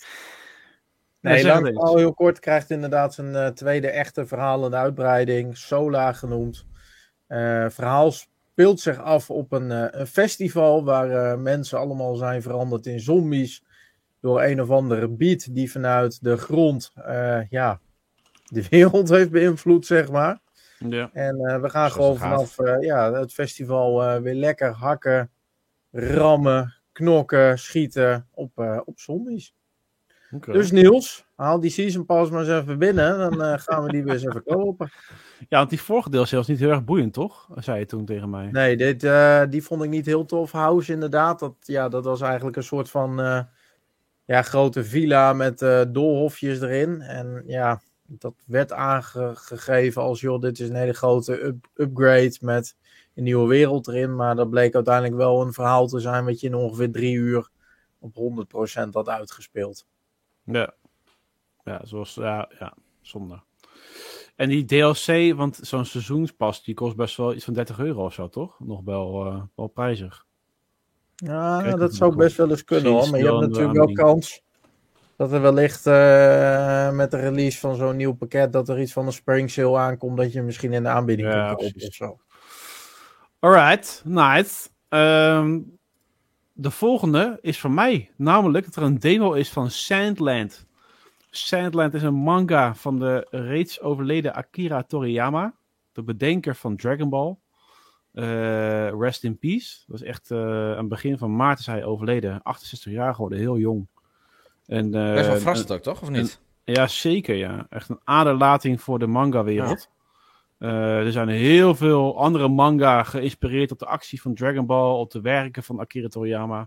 nee, dan al heel kort krijgt inderdaad zijn uh, tweede echte verhalende uitbreiding. Sola genoemd. Uh, verhaal speelt zich af op een, uh, een festival waar uh, mensen allemaal zijn veranderd in zombies. Door een of andere beat die vanuit de grond uh, ja, de wereld heeft beïnvloed, zeg maar. Ja. En uh, we gaan Zoals gewoon vanaf uh, ja, het festival uh, weer lekker hakken, rammen, knokken, schieten op, uh, op zombies. Okay. Dus Niels, haal die Season Pass maar eens even binnen. Dan uh, gaan we die weer eens even kopen. Ja, want die vorige deel was niet heel erg boeiend, toch? Zei je toen tegen mij. Nee, dit, uh, die vond ik niet heel tof. House inderdaad. Dat, ja, dat was eigenlijk een soort van uh, ja, grote villa met uh, doolhofjes erin. En ja, dat werd aangegeven als, joh, dit is een hele grote up- upgrade met een nieuwe wereld erin. Maar dat bleek uiteindelijk wel een verhaal te zijn wat je in ongeveer drie uur op honderd procent had uitgespeeld. Ja, ja, zoals, ja, ja, zonde. En die D L C, want zo'n seizoenspas, die kost best wel iets van dertig euro of zo, toch? Nog wel, uh, wel prijzig. Ja, Kijk, dat zou best wel eens kunnen, hoor. Maar je hebt natuurlijk wel kans dat er wellicht uh, met de release van zo'n nieuw pakket, dat er iets van een spring sale aankomt, dat je misschien in de aanbieding ja, kunt kopen of zo. Alright, nice. Um, de volgende is van mij, namelijk dat er een demo is van Sandland. Sandland is een manga van de reeds overleden Akira Toriyama, de bedenker van Dragon Ball. Uh, rest in peace. Dat was echt uh, aan het begin van maart is hij overleden. achtenzestig jaar geworden, heel jong. En, uh, Best wel verrassend ook, toch? Of niet? Een, ja, zeker, ja. Echt een aderlating voor de manga-wereld. Ja. Uh, er zijn heel veel andere manga geïnspireerd op de actie van Dragon Ball, op de werken van Akira Toriyama.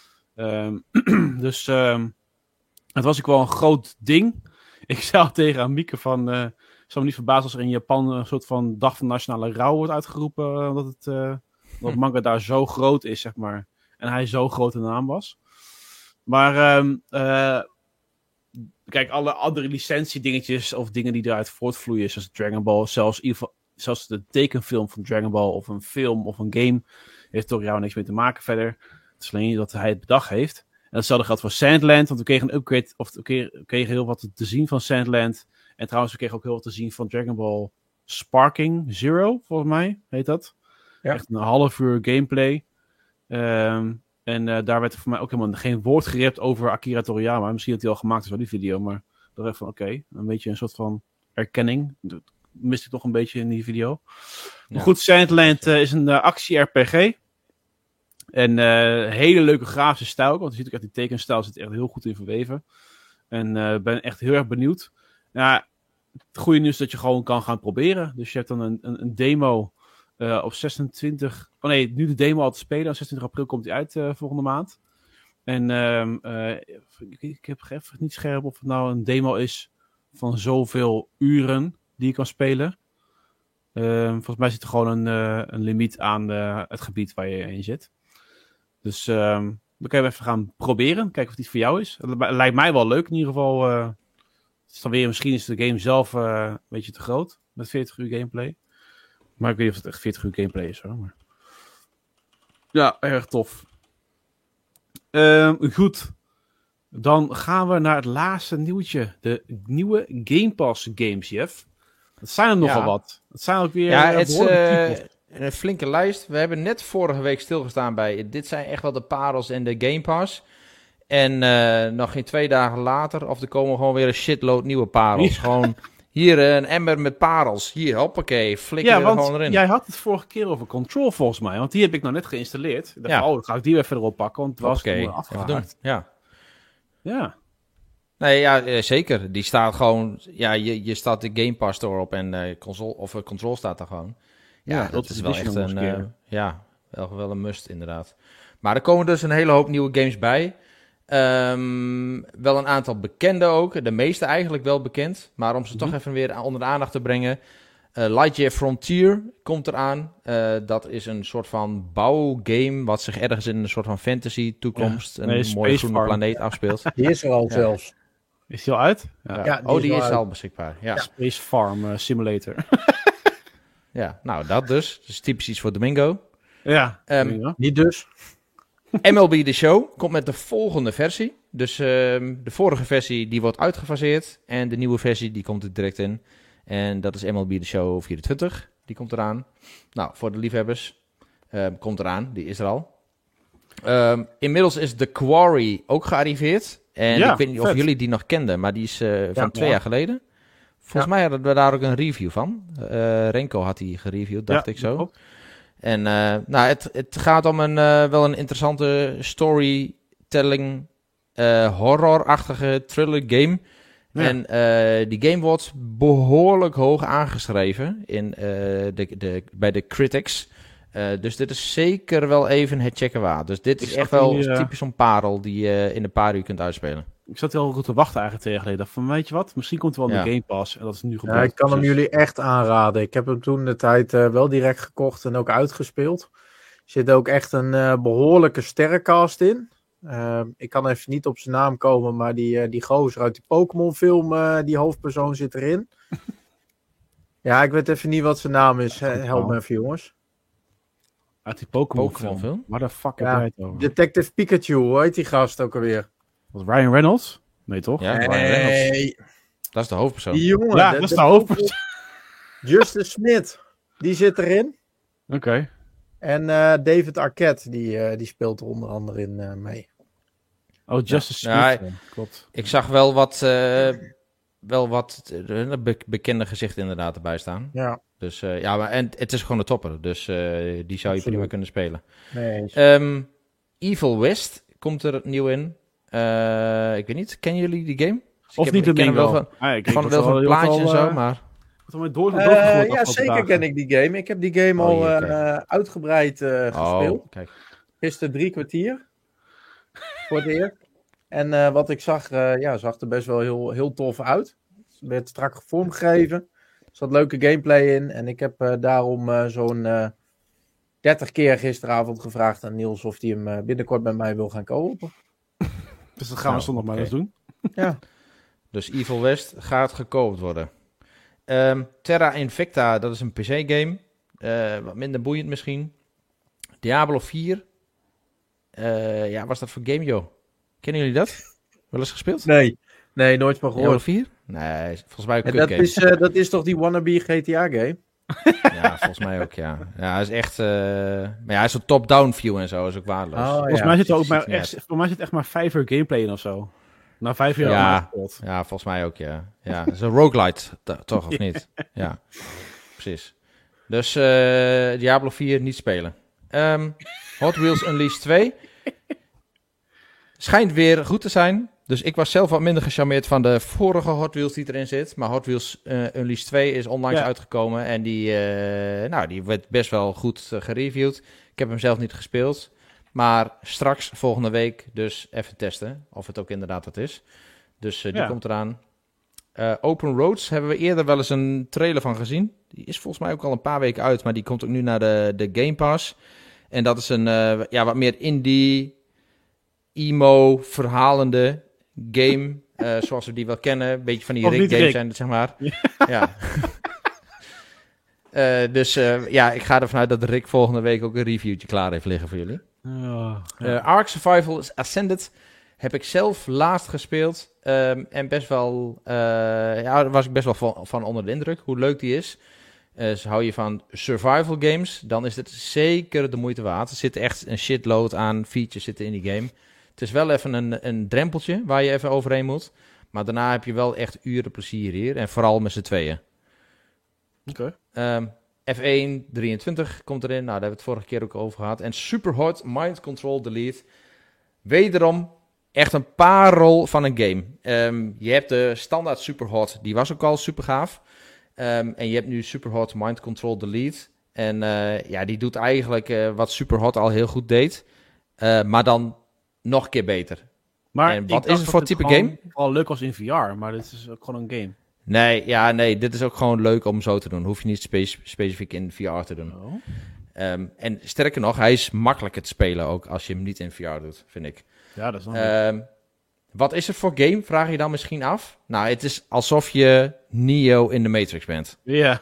Um, dus um, het was ook wel een groot ding. Ik zei al tegen Amieke van, uh, ik zou me niet verbazen als er in Japan een soort van dag van nationale rouw wordt uitgeroepen, uh, omdat het uh, dat manga daar zo groot is, zeg maar. En hij zo grote naam was. Maar um, uh, kijk, alle andere licentiedingetjes of dingen die eruit voortvloeien, zoals Dragon Ball, zelfs, in ieder geval, zelfs de tekenfilm van Dragon Ball of een film of een game, heeft Toriyama niks mee te maken verder. Het is alleen dat hij het bedacht heeft. En datzelfde geldt voor Sandland, want we kregen een upgrade, of we kregen, we kregen heel wat te zien van Sandland. En trouwens, we kregen ook heel wat te zien van Dragon Ball Sparking Zero, volgens mij heet dat. Ja. Echt een half uur gameplay. Um, en uh, daar werd voor mij ook helemaal geen woord gerept over Akira Toriyama. Misschien dat hij al gemaakt is van die video, maar dacht even van oké, okay, een beetje een soort van erkenning. Dat miste ik toch een beetje in die video. Ja. Maar goed, Sandland uh, is een uh, actie-R P G. En uh, hele leuke grafische stijl, want je ziet ook echt die tekenstijl zit er echt heel goed in verweven. En ik uh, ben echt heel erg benieuwd. Ja, het goede nieuws is dat je gewoon kan gaan proberen. Dus je hebt dan een, een, een demo uh, op zesentwintig... Oh nee, nu de demo al te spelen. Op zesentwintig april komt die uit uh, volgende maand. En uh, uh, ik, ik heb even niet scherp of het nou een demo is van zoveel uren die je kan spelen. Uh, volgens mij zit er gewoon een, uh, een limiet aan uh, het gebied waar je in zit. Dus um, dan kan je even gaan proberen. Kijken of het iets voor jou is. Het lijkt mij wel leuk in ieder geval. Uh, het is dan weer, misschien is de game zelf uh, een beetje te groot. Met veertig uur gameplay. Maar ik weet niet of het echt veertig uur gameplay is hoor. Maar... Ja, erg tof. Uh, goed. Dan gaan we naar het laatste nieuwtje. De nieuwe Game Pass games, Jeff. Dat zijn er nogal ja. wat. Dat zijn ook weer ja, het, uh, een flinke lijst. We hebben net vorige week stilgestaan bij... Dit zijn echt wel de parels en de Game Pass. En uh, nog geen twee dagen later... Of er komen gewoon weer een shitload nieuwe parels. Ja. Gewoon hier een emmer met parels. Hier, hoppakee, flikker ja, er want gewoon erin. Jij had het vorige keer over Control volgens mij. Want die heb ik nou net geïnstalleerd. Ik dacht, Ja. oh, dan ga ik die weer verder oppakken. Want het was Oké, toen afgehaakt. ja. Ja. Nee, ja, eh, zeker. Die staat gewoon... Ja, je, je staat de Game Pass store op en uh, console, of uh, Control staat daar gewoon. Ja, Ja, dat dat is is wel dus echt nog een... eens een Uh, keer. ja, wel, wel een must inderdaad. Maar er komen dus een hele hoop nieuwe games bij. Um, wel een aantal bekende ook. De meeste eigenlijk wel bekend. Maar om ze Mm-hmm. toch even weer onder de aandacht te brengen... Uh, Lightyear Frontier komt eraan. Uh, dat is een soort van bouwgame... wat zich ergens in een soort van fantasy toekomst... Ja. een Nee, mooie Space groene Farm. planeet afspeelt. Die is er al Ja. zelfs. Is die al uit? Ja. Ja. Ja, die oh, is die wel is uit. al beschikbaar. Ja. Ja. Space Farm uh, Simulator. nou dat dus. Dat is typisch iets voor Domingo. ja. Um, ja. Niet dus. M L B The Show komt met de volgende versie. Dus um, de vorige versie die wordt uitgefaseerd. En de nieuwe versie die komt er direct in. En dat is M L B The Show vierentwintig. Die komt eraan. Nou, voor de liefhebbers. Um, komt eraan. Die is er al. Um, inmiddels is The Quarry ook gearriveerd. En Ja, ik weet niet of vet. jullie die nog kenden. Maar die is uh, van Ja, twee ja. jaar geleden. Volgens mij hadden we daar ook een review van. Uh, Renko had die gereviewd, dacht Ja, ik zo. klopt. En uh, nou, het, het gaat om een uh, wel een interessante storytelling, uh, horror-achtige thriller game. Ja. En uh, die game wordt behoorlijk hoog aangeschreven in, uh, de, de, bij de critics. Uh, dus dit is zeker wel even het checken waard. Dus dit Ik is zat echt wel die, uh, typisch zo'n parel die je in een paar uur kunt uitspelen. Ik zat heel goed te wachten eigenlijk tegen geleden. Ik dacht van, weet je wat? Misschien komt hij wel in de Ja. Game Pass. En dat is nu Ja, gebeurd. ik kan hem Dus- jullie echt aanraden. Ik heb hem toen de tijd uh, wel direct gekocht en ook uitgespeeld. Er zit ook echt een uh, behoorlijke sterrencast in. Uh, ik kan even niet op zijn naam komen, maar die, uh, die gozer uit die Pokémon film, uh, die hoofdpersoon zit erin. Ja, ik weet even niet wat zijn naam is. Hè. Help me even, jongens. Uit die Pokémon Pokémon film. film? Waar de fuck Ja, heb jij het over? Detective Pikachu, hoe heet die gast ook alweer? Was Ryan Reynolds? Nee, toch? Ja, Ryan Reynolds. Nee, Dat is de hoofdpersoon. die jongen. Ja, de- dat is de- de hoofdpersoon. Justice Smith, die zit erin. Oké. En uh, David Arquette, die, uh, die speelt er onder andere in uh, mee. Oh, Justice Ja, Smith. Ja, klopt. Ik zag wel wat, uh, wel wat uh, be- bekende gezichten inderdaad erbij staan. Ja, Dus uh, ja, maar en het is gewoon een topper. Dus uh, die zou je Absoluut. prima kunnen spelen. nee. eens. Um, Evil West komt er nieuw in. Uh, ik weet niet, kennen jullie die game? Dus ik Of heb- niet de ik ken hem wel bingo. van, Ah, ik, ik van, was wel van heel plaatjes veel, en zo, eh, maar... wat er met door, Uh, doorgegooid ja, afgelopen zeker dagen. ken ik die game. Ik heb die game Oh, al hier, uh, kijk. uitgebreid uh, gespeeld. Oh, kijk. Gisteren drie kwartier. Voor het eerst. En uh, wat ik zag, uh, ja, zag er best wel heel, heel tof uit. Het werd strak vormgegeven. Er zat leuke gameplay in. En ik heb uh, daarom uh, zo'n uh, dertig keer gisteravond gevraagd aan Niels of hij hem uh, binnenkort bij mij wil gaan kopen. Dus dat gaan we Nou, zondag maar oké. eens doen. Ja. Dus Evil West gaat gekoopt worden. Um, Terra Invicta, dat is een P C-game. Uh, wat minder boeiend misschien. Diablo vier. Uh, ja, wat is dat voor game, joh? Kennen jullie dat? Wel eens gespeeld? Nee. Nee, nooit van Diablo gehoord. vier? Nee, volgens mij ook En een dat, kutgame. is, uh, dat is toch die wannabe G T A-game? Ja, volgens mij ook, ja. Ja, hij is echt... Uh... Maar ja, hij is een top-down view en zo, is ook waardeloos. Oh, Volgens ja, mij zit er ook ziet maar er niet echt, voor mij zit echt maar vijf uur gameplay in of zo. Na vijf jaar Ja. al gespeeld. Ja, volgens mij ook, ja. Ja, het is een roguelite, t- toch, of niet? Ja, precies. Dus uh, Diablo vier niet spelen. Um, Hot Wheels Unleashed twee. Schijnt weer goed te zijn. Dus ik was zelf wat minder gecharmeerd van de vorige Hot Wheels die erin zit. Maar Hot Wheels uh, Unleashed twee is onlangs Ja. uitgekomen. En die, uh, nou, die werd best wel goed uh, gereviewd. Ik heb hem zelf niet gespeeld. Maar straks, volgende week, dus even testen of het ook inderdaad dat is. Dus uh, die Ja. komt eraan. Uh, Open Roads hebben we eerder wel eens een trailer van gezien. Die is volgens mij ook al een paar weken uit, maar die komt ook nu naar de, de Game Pass. En dat is een uh, ja, wat meer indie, emo, verhalende game. Uh, zoals we die wel kennen. Een beetje van die Of Rick niet games Rick. zijn het, zeg maar. Ja. uh, dus uh, ja, ik ga ervan uit dat Rick volgende week ook een reviewtje klaar heeft liggen voor jullie. Oh, ja. Uh, Ark Survival Ascended heb ik zelf laatst gespeeld. Um, en best wel, uh, ja, daar was ik best wel van, van onder de indruk. Hoe leuk die is. Dus hou je van survival games, dan is dit zeker de moeite waard. Er zit echt een shitload aan features zitten in die game. Het is wel even een, een drempeltje waar je even overheen moet. Maar daarna heb je wel echt uren plezier hier. En vooral met z'n tweeën. Oké. Okay. Um, F één drieëntwintig komt erin. Nou, daar hebben we het vorige keer ook over gehad. En Superhot Mind Control Delete. Wederom echt een parel van een game. Um, je hebt de standaard Superhot. Die was ook al super gaaf. Um, en je hebt nu Superhot Mind Control Delete. En uh, ja, die doet eigenlijk uh, wat Superhot al heel goed deed. Uh, maar dan nog een keer beter. Maar en wat is het voor type game? Wel leuk als in V R, maar dit is ook gewoon een game. Nee, ja, nee, dit is ook gewoon leuk om zo te doen. Hoef je niet spe- specifiek in V R te doen. Oh. Um, en sterker nog, hij is makkelijker te spelen ook als je hem niet in V R doet, vind ik. Ja, dat is nog um, Wat is het voor game, vraag je dan misschien af? Nou, het is alsof je Neo in de Matrix bent. Ja. Yeah.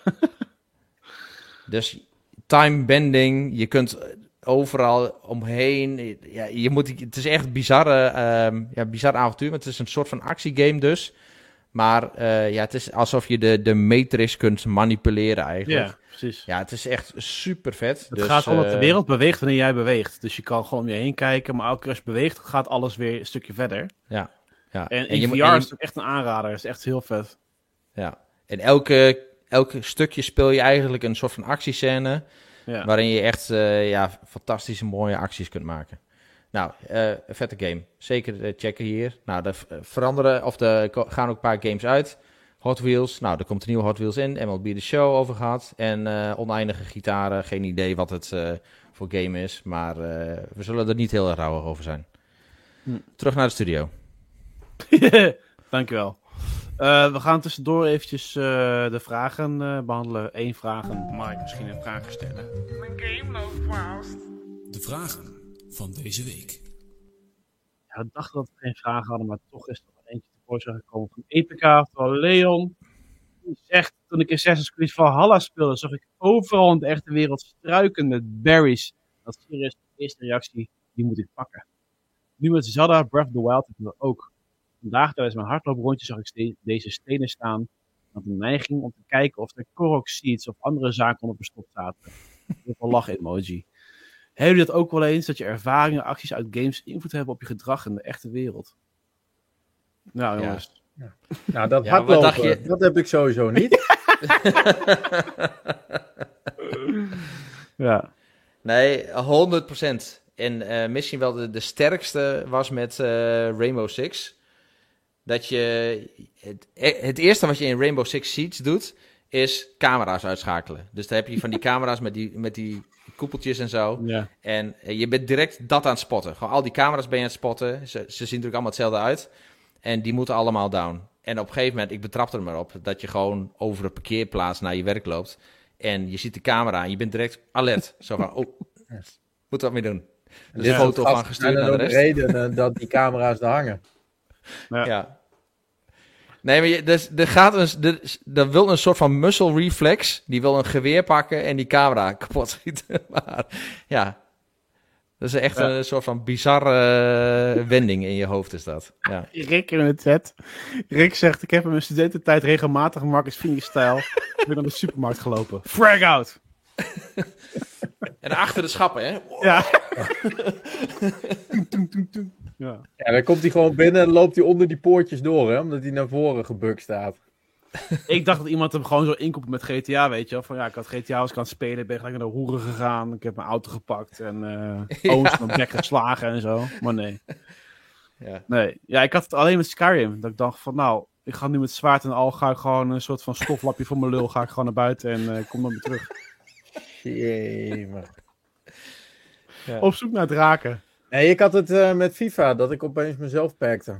Dus time bending, je kunt overal omheen. Ja, je moet, het is echt een bizarre, um, ja, bizar avontuur, maar het is een soort van actiegame dus. Maar uh, ja, het is alsof je de, de Matrix kunt manipuleren eigenlijk. Ja, precies. Ja, het is echt super vet. Het dus, gaat om dat uh, de wereld beweegt wanneer jij beweegt. Dus je kan gewoon om je heen kijken, maar elke keer als je beweegt gaat alles weer een stukje verder. Ja. ja. En in en je, V R en, is het ook echt een aanrader. Het is echt heel vet. Ja. En elke, elke stukje speel je eigenlijk een soort van actiescène. Ja. Waarin je echt uh, ja, fantastische mooie acties kunt maken. Nou, uh, een vette game. Zeker uh, checken hier. Nou, er uh, veranderen, of er gaan ook een paar games uit. Hot Wheels. Nou, er komt een nieuwe Hot Wheels in. M L B The Show over gehad. En uh, oneindige gitaren. Geen idee wat het uh, voor game is. Maar uh, we zullen er niet heel erg rouwig over zijn. Hm. Terug naar de studio. Dankjewel. Uh, we gaan tussendoor eventjes uh, de vragen uh, behandelen. Eén vraag. Mag ik misschien een vraag stellen? Mijn game loopt vast. De vragen van deze week. Ja, we dachten dat we geen vragen hadden, maar toch is er nog eentje tevoorschijn gekomen van E P K, oftewel Leon. Die zegt, toen ik Assassin's Creed Valhalla speelde, zag ik overal in de echte wereld struiken met berries. Dat is serieus de eerste reactie, die moet ik pakken. Nu met Zelda Breath of the Wild hebben we ook. Vandaag tijdens mijn hardlooprondje zag ik ste- deze stenen staan. Ik had een neiging om te kijken of er Korok seeds of andere zaken onder verstopt zaten. Heel veel lach-emoji. Hebben jullie dat ook wel eens, dat je ervaringen, acties uit games invloed hebben op je gedrag in de echte wereld? Nou jongens. Ja. Ja. Nou, dat ja, hardlopen, je... dat heb ik sowieso niet. Ja. Nee, honderd procent. En uh, misschien wel de, de sterkste was met uh, Rainbow Six. Dat je... Het, het eerste wat je in Rainbow Six Siege doet, is camera's uitschakelen. Dus dan heb je van die camera's met die, met die koepeltjes en zo. Ja. En uh, je bent direct dat aan het spotten. Gewoon al die camera's ben je aan het spotten. Ze, ze zien natuurlijk allemaal hetzelfde uit. En die moeten allemaal down. En op een gegeven moment, ik betrapte er maar op, dat je gewoon over de parkeerplaats naar je werk loopt. En je ziet de camera en je bent direct alert. Zo van, oh, moet wat mee doen. Dus ja, een foto van gestuurd naar de rest. Dat is de reden dat die camera's er hangen. Ja. ja. Nee, maar je, dus, er, gaat een, er, er wil een soort van muscle reflex. Die wil een geweer pakken en die camera kapot schieten. Maar ja, dat is echt ja. een soort van bizarre wending in je hoofd is dat. Ja. Rick in het chat. Rick zegt, ik heb in mijn studententijd regelmatig Marcus Phoenix-stijl weer naar de supermarkt gelopen. Frag out! En achter de schappen, hè? Ja. ja. Ja, dan komt hij gewoon binnen en loopt hij onder die poortjes door, hè? Omdat hij naar voren gebukt staat. Ik dacht dat iemand hem gewoon zo inkoppelt met G T A, weet je wel. Van ja, ik had G T A als ik aan het spelen, ben gelijk naar de hoeren gegaan. Ik heb mijn auto gepakt en uh, ja. Oost mijn bek geslagen en zo. Maar nee. Ja. Nee. Ja, ik had het alleen met Skyrim. Dat ik dacht van nou, ik ga nu met zwaard en al, ga ik gewoon een soort van stoflapje voor mijn lul, ga ik gewoon naar buiten en uh, kom dan weer terug. Jee, man. Ja. Op zoek naar draken. Nee, ik had het uh, met FIFA, dat ik opeens mezelf pakte.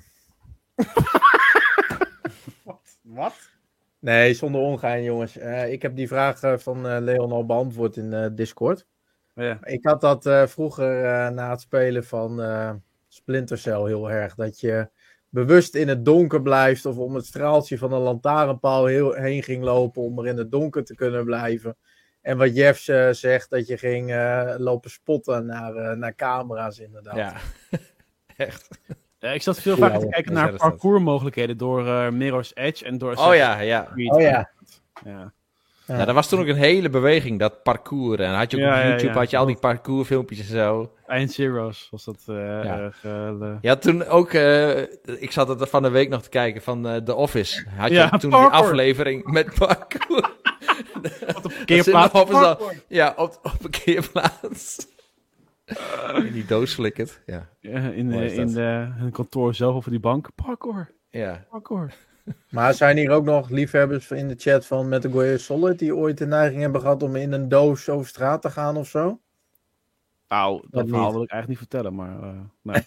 Wat? Wat? Nee, zonder ongein, jongens. Uh, ik heb die vraag uh, van uh, Leon al beantwoord in uh, Discord. Ja. Ik had dat uh, vroeger uh, na het spelen van uh, Splinter Cell heel erg. Dat je bewust in het donker blijft of om het straaltje van een lantaarnpaal heel, heen ging lopen om er in het donker te kunnen blijven. En wat Jeff uh, zegt, dat je ging uh, lopen spotten naar, uh, naar camera's inderdaad. Ja, echt. Ja, ik zat veel vaker te kijken naar parcoursmogelijkheden door uh, Mirror's Edge en door... Oh ja, ja. Oh ja. Ja. Ja, er was toen ook een hele beweging, dat parcours. En had je ook Ja, op ja, YouTube ja. had je al die parcoursfilmpjes en zo. Eind Zero's was dat. Uh, Ja. erg, uh, de... Je had toen ook, uh, ik zat het van de week nog te kijken, van uh, The Office. Had je Ja, toen parkour. die aflevering met parcours. Op de parkeerplaats. Dat zit nog op, Parkour. ja, op, op een parkeerplaats. In die doos flikkert. Ja. Ja, in Mooi de, is in dat. de, hun kantoor zelf over die bank. Parkour. Ja. Parkour. Maar zijn hier ook nog liefhebbers in de chat van Metal Gear Solid die ooit de neiging hebben gehad om in een doos over straat te gaan of zo? Nou, dat Dat verhaal niet. wil ik eigenlijk niet vertellen, maar uh, nee.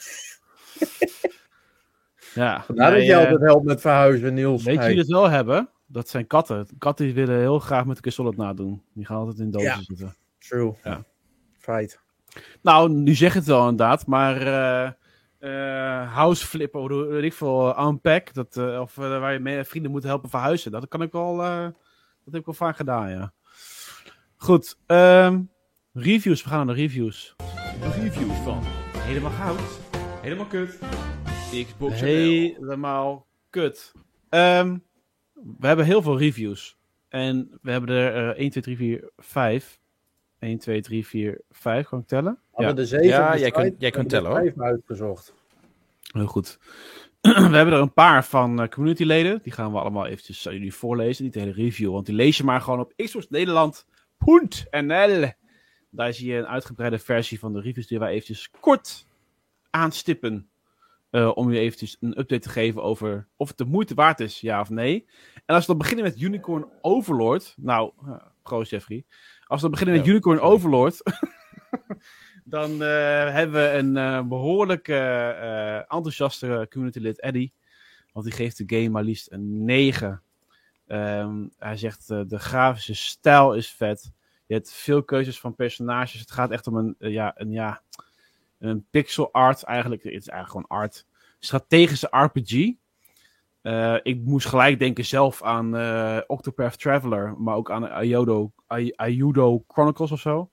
ja. Vandaar nee, dat je uh, altijd helpt met verhuizen, Niels. weet je Hey. wie het wel hebben? Dat zijn katten. Katten die willen heel graag met de Solid nadoen. Die gaan altijd in dozen Ja. zitten. True. Ja. Feit. Nou, nu zeg je het wel inderdaad, maar uh, uh, house flipper, hoe weet ik veel, uh, unpack, dat, uh, of uh, waar je mee vrienden moet helpen verhuizen, dat kan ik wel, uh, dat heb ik wel vaak gedaan, ja. Goed, um, reviews, we gaan naar de reviews. De reviews van Helemaal Goud, Helemaal Kut, Xbox N L. Helemaal kut. Um, we hebben heel veel reviews en we hebben er uh, één, twee, drie, vier, vijf. één, twee, drie, vier, vijf, kan ik tellen? Hadden Ja, de zeven Ja, op de jij site, kunt- jij kunt we hebben tellen, er vijf uitgezocht. heel goed. We hebben er een paar van uh, communityleden. Die gaan we allemaal eventjes aan jullie voorlezen. Niet de hele review, want die lees je maar gewoon op xbox nederland punt n l. Daar zie je een uitgebreide versie van de reviews die wij eventjes kort aanstippen. Uh, om je eventjes een update te geven over of het de moeite waard is, ja of nee. En als we dan beginnen met Unicorn Overlord. Nou, uh, proost Jeffrey. Als we dan beginnen met Ja, Unicorn sorry. Overlord. Dan uh, hebben we een uh, behoorlijk uh, uh, enthousiaste communitylid, Eddie. Want die geeft de game maar liefst een negen. Um, hij zegt uh, de grafische stijl is vet. Je hebt veel keuzes van personages. Het gaat echt om een, uh, ja, een, ja, een pixel art eigenlijk. Het is eigenlijk gewoon art. Strategische R P G. Uh, ik moest gelijk denken zelf aan uh, Octopath Traveler. Maar ook aan Ayudo, Ay- Ayudo Chronicles of zo.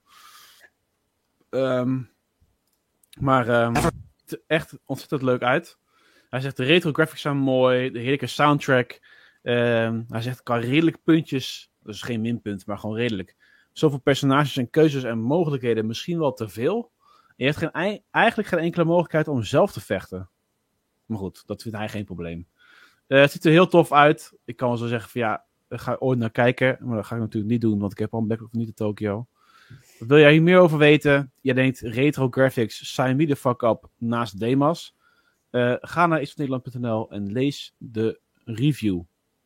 Um, maar um, het ziet er echt ontzettend leuk uit. Hij zegt de retro graphics zijn mooi, de heerlijke soundtrack. Um, hij zegt qua redelijk puntjes, dus geen minpunt, maar gewoon redelijk. Zoveel personages en keuzes en mogelijkheden, misschien wel te veel. En je hebt geen, eigenlijk geen enkele mogelijkheid om zelf te vechten. Maar goed, dat vindt hij geen probleem. Uh, het ziet er heel tof uit. Ik kan wel zo zeggen van ja, ik ga ooit naar kijken. Maar dat ga ik natuurlijk niet doen, want ik heb al een backlog niet in Tokyo. Wil jij hier meer over weten? Jij denkt retro graphics, sign me the fuck up naast Demas. Uh, ga naar xbox nederland punt n l en lees de review.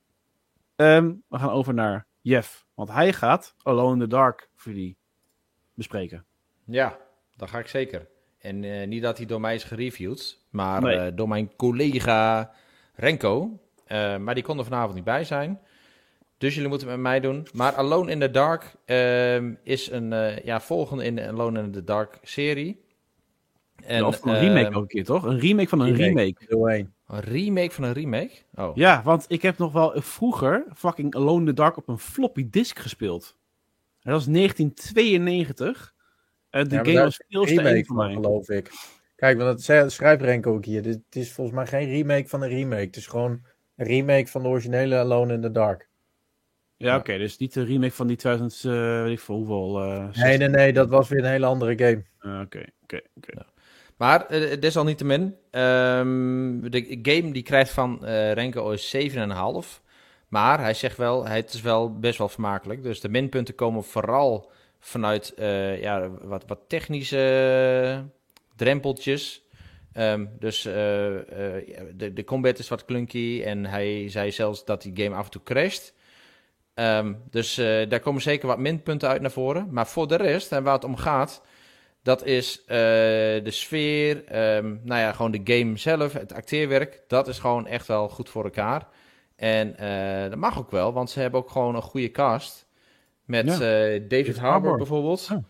Um, we gaan over naar Jeff, want hij gaat Alone in the Dark voor jullie bespreken. Ja, dat ga ik zeker. En uh, niet dat hij door mij is gereviewd, maar Nee. uh, door mijn collega Renko. Uh, maar die kon er vanavond niet bij zijn. Dus jullie moeten het met mij doen. Maar Alone in the Dark uh, is een uh, ja, volgende in de Alone in the Dark serie. En, of een uh, remake ook een keer, toch? Een remake van een remake. remake. Deel één. Een remake van een remake? Oh. Ja, want ik heb nog wel vroeger fucking Alone in the Dark op een floppy disk gespeeld. Dat was negentien tweeënnegentig. Uh, de Ja, maar game daar was is veel een te eng remake voor van, mij. geloof ik. Kijk, want dat zei- schrijft Renko ook hier. Dit, het is volgens mij geen remake van een remake. Het is gewoon een remake van de originele Alone in the Dark. Ja, oké, okay, dus niet de remake van die tweeduizend, uh, weet ik veel hoeveel. Uh, Nee, nee, nee, dat was weer een hele andere game. Oké, oké, oké. Maar uh, desalniettemin, um, de game die krijgt van uh, Renko is zeven komma vijf. Maar hij zegt wel, het is wel best wel vermakelijk. Dus de minpunten komen vooral vanuit uh, ja, wat, wat technische drempeltjes. Um, dus uh, uh, de, de combat is wat clunky en hij zei zelfs dat die game af en toe crasht. Um, dus uh, daar komen zeker wat minpunten uit naar voren. Maar voor de rest, en waar het om gaat, dat is uh, de sfeer, um, nou ja, gewoon de game zelf, het acteerwerk. Dat is gewoon echt wel goed voor elkaar. En uh, dat mag ook wel, want ze hebben ook gewoon een goede cast. Met Ja. uh, David, David Harbour, Harbour bijvoorbeeld. Oh.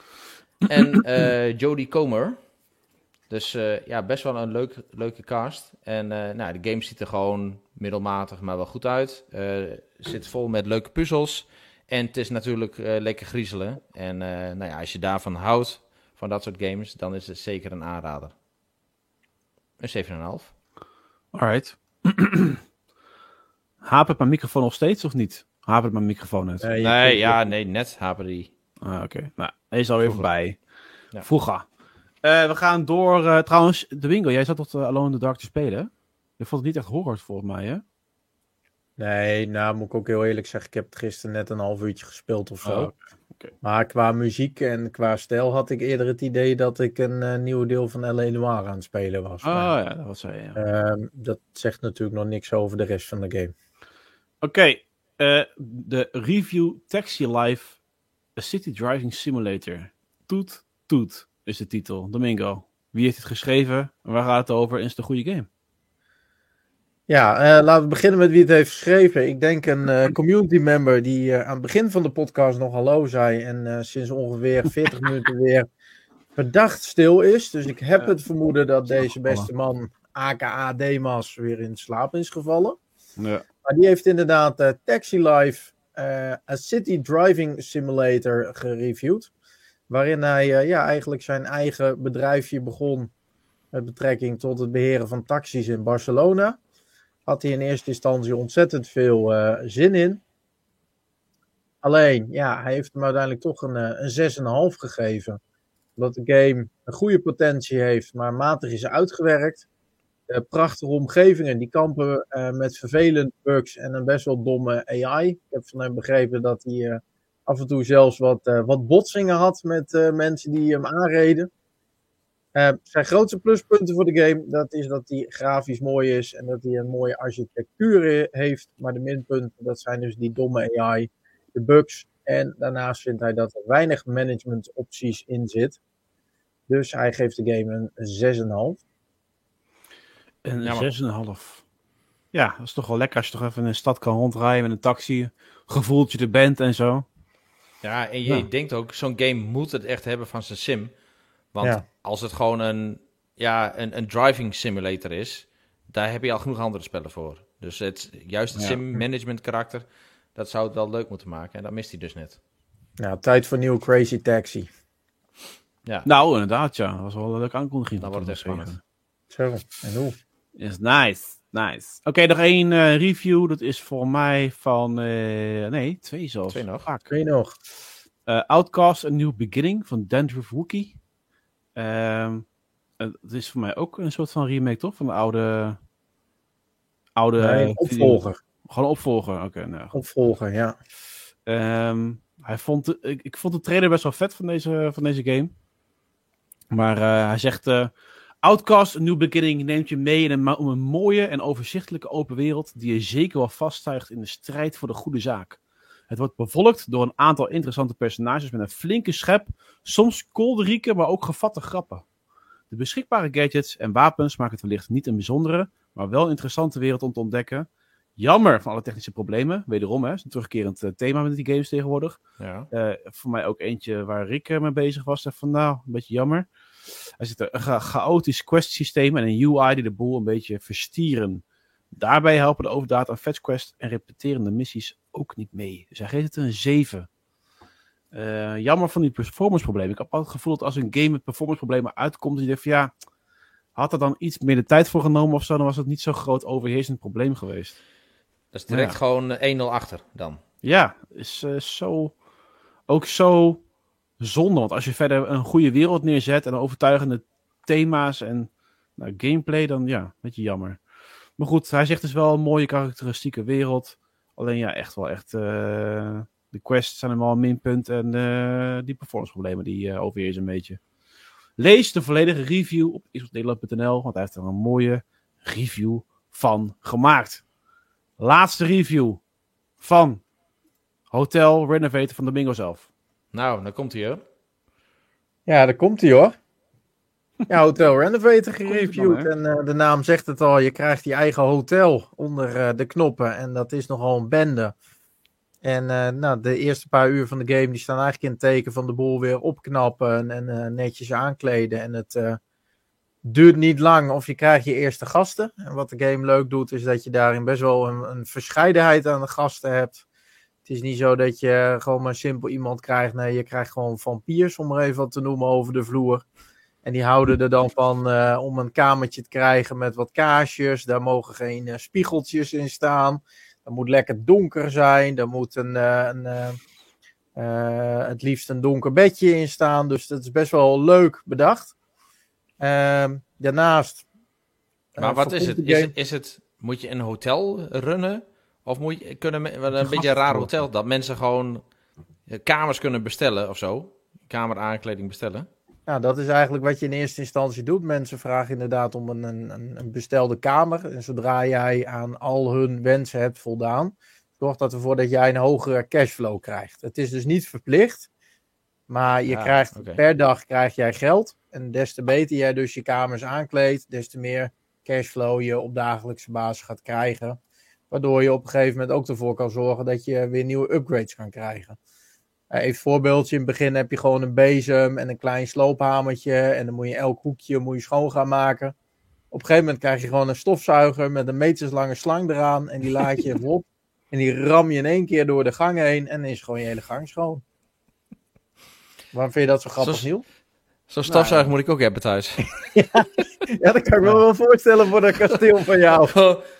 En uh, Jodie Comer. Dus uh, ja, best wel een leuk, leuke cast. En uh, nou, de game ziet er gewoon middelmatig, maar wel goed uit. Uh, zit vol met leuke puzzels. En het is natuurlijk uh, lekker griezelen. En uh, nou ja, als je daarvan houdt, van dat soort games, dan is het zeker een aanrader. Een zeven komma vijf. Alright. Hapert mijn microfoon nog steeds of niet? Hapert mijn microfoon uit. Nee, je Nee, kunt- ja, nee, net haperde die. Ah, Oké, nou, hij is alweer Vroeger. voorbij. Ja. Vroeger. Uh, we gaan door. Uh, trouwens, Domingo, jij zat tot uh, Alone in the Dark te spelen. Je vond het niet echt horror volgens mij, hè? Nee, nou moet ik ook heel eerlijk zeggen, ik heb het gisteren net een half uurtje gespeeld of zo. Oh, okay. Okay. Maar qua muziek en qua stijl had ik eerder het idee dat ik een uh, nieuw deel van L A Noire aan het spelen was. Oh maar, ja, dat was hij, ja. Uh, dat zegt natuurlijk nog niks over de rest van de game. Oké, okay, uh, de review Taxi Life, A City Driving Simulator. Toet, toet is de titel. Domingo, wie heeft het geschreven en waar gaat het over? Is het een goede game? Ja, uh, laten we beginnen met wie het heeft geschreven. Ik denk een uh, community member die uh, aan het begin van de podcast nog hallo zei en uh, sinds ongeveer veertig minuten weer verdacht stil is. Dus ik heb ja. het vermoeden dat deze beste man, aka Demas, weer in slaap is gevallen. Ja. Maar die heeft inderdaad uh, Taxi Life, uh, A City Driving Simulator gereviewd. Waarin hij uh, ja, eigenlijk zijn eigen bedrijfje begon met betrekking tot het beheren van taxis in Barcelona. Had hij in eerste instantie ontzettend veel uh, zin in. Alleen, ja, hij heeft hem uiteindelijk toch een, een zes komma vijf gegeven. Omdat de game een goede potentie heeft, maar matig is uitgewerkt. Uh, prachtige omgevingen, die kampen uh, met vervelende bugs en een best wel domme A I. Ik heb van hem begrepen dat hij uh, af en toe zelfs wat, uh, wat botsingen had met uh, mensen die hem aanreden. Uh, zijn grootste pluspunten voor de game, dat is dat hij grafisch mooi is en dat hij een mooie architectuur heeft. Maar de minpunten, dat zijn dus die domme A I, de bugs. En daarnaast vindt hij dat er weinig management opties in zit. Dus hij geeft de game een zes komma vijf. Een ja, zes komma vijf. Ja, dat is toch wel lekker als je toch even in een stad kan rondrijden met een taxi. Gevoeltje de band en zo. Ja, en je ja. denkt ook, zo'n game moet het echt hebben van zijn sim. Want ja. als het gewoon een, ja, een, een driving simulator is, daar heb je al genoeg andere spellen voor. Dus het, juist het ja. sim-management karakter, dat zou het wel leuk moeten maken. En dat mist hij dus net. Ja, tijd voor nieuwe Crazy Taxi. Ja. Nou, inderdaad, ja. Dat was wel een leuke aankondiging. Dan wordt het echt spannend. Zo, en hoe? Yes, nice, nice. Oké, okay, nog één uh, review. Dat is voor mij van, uh, nee, twee zelfs. Twee nog. Ah, twee nog. Uh, Outcast, A New Beginning van Dandruff Wookie. Um, het is voor mij ook een soort van remake, toch? Van de oude... oude nee, opvolger. Video. Gewoon opvolger, oké. Okay, nou, opvolger, ja. Um, hij vond de, ik, ik vond de trailer best wel vet van deze, van deze game. Maar uh, hij zegt... Uh, Outcast, A New Beginning neemt je mee in een, om een mooie en overzichtelijke open wereld die je zeker wel vaststuigt in de strijd voor de goede zaak. Het wordt bevolkt door een aantal interessante personages met een flinke schep, soms kolderieke, maar ook gevatte grappen. De beschikbare gadgets en wapens maken het wellicht niet een bijzondere, maar wel een interessante wereld om te ontdekken. Jammer van alle technische problemen, wederom, hè, is een terugkerend uh, thema met die games tegenwoordig. Ja. Uh, voor mij ook eentje waar Rick uh, mee bezig was, zei van nou, een beetje jammer. Er zit een cha- chaotisch quest systeem en een U I die de boel een beetje verstieren. Daarbij helpen de overdaad aan fetch quest en repeterende missies ook niet mee. Dus hij geeft het een zeven. Uh, jammer van die performance problemen. Ik heb altijd het gevoel dat als een game met performance problemen uitkomt, dat je denkt van ja, had er dan iets meer de tijd voor genomen of zo, dan was het niet zo'n groot overheersend probleem geweest. Dat is direct ja. gewoon één nul achter dan. Ja, is uh, zo, ook zo zonde. Want als je verder een goede wereld neerzet en overtuigende thema's en nou, gameplay, dan ja, een beetje jammer. Maar goed, hij zegt dus wel een mooie karakteristieke wereld. Alleen ja, echt wel echt... Uh, de quests zijn helemaal een minpunt en uh, die performance problemen die uh, overheersen een beetje. Lees de volledige review op xbox nederland punt n l, want hij heeft er een mooie review van gemaakt. Laatste review van Hotel Renovator van Domingo zelf. Nou, dan komt hij hoor. Ja, daar komt hij hoor. Ja, Hotel Renovator gereviewd en uh, de naam zegt het al, je krijgt je eigen hotel onder uh, de knoppen en dat is nogal een bende. En uh, nou, de eerste paar uur van de game die staan eigenlijk in het teken van de boel weer opknappen en uh, netjes aankleden. En het uh, duurt niet lang of je krijgt je eerste gasten. En wat de game leuk doet is dat je daarin best wel een, een verscheidenheid aan de gasten hebt. Het is niet zo dat je gewoon maar simpel iemand krijgt. Nee, je krijgt gewoon vampiers, om er even wat te noemen, over de vloer. En die houden er dan van uh, om een kamertje te krijgen met wat kaarsjes. Daar mogen geen uh, spiegeltjes in staan. Dat moet lekker donker zijn. Er moet een, uh, een, uh, uh, het liefst een donker bedje in staan. Dus dat is best wel leuk bedacht. Uh, daarnaast... Uh, maar wat is het? Is het, is het? Moet je een hotel runnen? Of moet je, kunnen we een, een beetje een raar hotel, dat mensen gewoon kamers kunnen bestellen of zo? Kameraankleding bestellen? Nou, dat is eigenlijk wat je in eerste instantie doet. Mensen vragen inderdaad om een, een, een bestelde kamer. En zodra jij aan al hun wensen hebt voldaan, zorgt dat ervoor dat jij een hogere cashflow krijgt. Het is dus niet verplicht, maar je ja, krijgt okay. per dag krijg jij geld. En des te beter jij dus je kamers aankleedt, des te meer cashflow je op dagelijkse basis gaat krijgen. Waardoor je op een gegeven moment ook ervoor kan zorgen dat je weer nieuwe upgrades kan krijgen. Uh, even een voorbeeldje, in het begin heb je gewoon een bezem en een klein sloophamertje. En dan moet je elk hoekje moet je schoon gaan maken. Op een gegeven moment krijg je gewoon een stofzuiger met een meterslange slang eraan. En die laat je even op. En die ram je in één keer door de gang heen. En dan is gewoon je hele gang schoon. Waarom vind je dat zo grappig, zo, Niel? Zo'n stofzuiger nou, moet ik ook hebben thuis. ja, ja, dat kan ik me wel voorstellen voor dat kasteel van jou.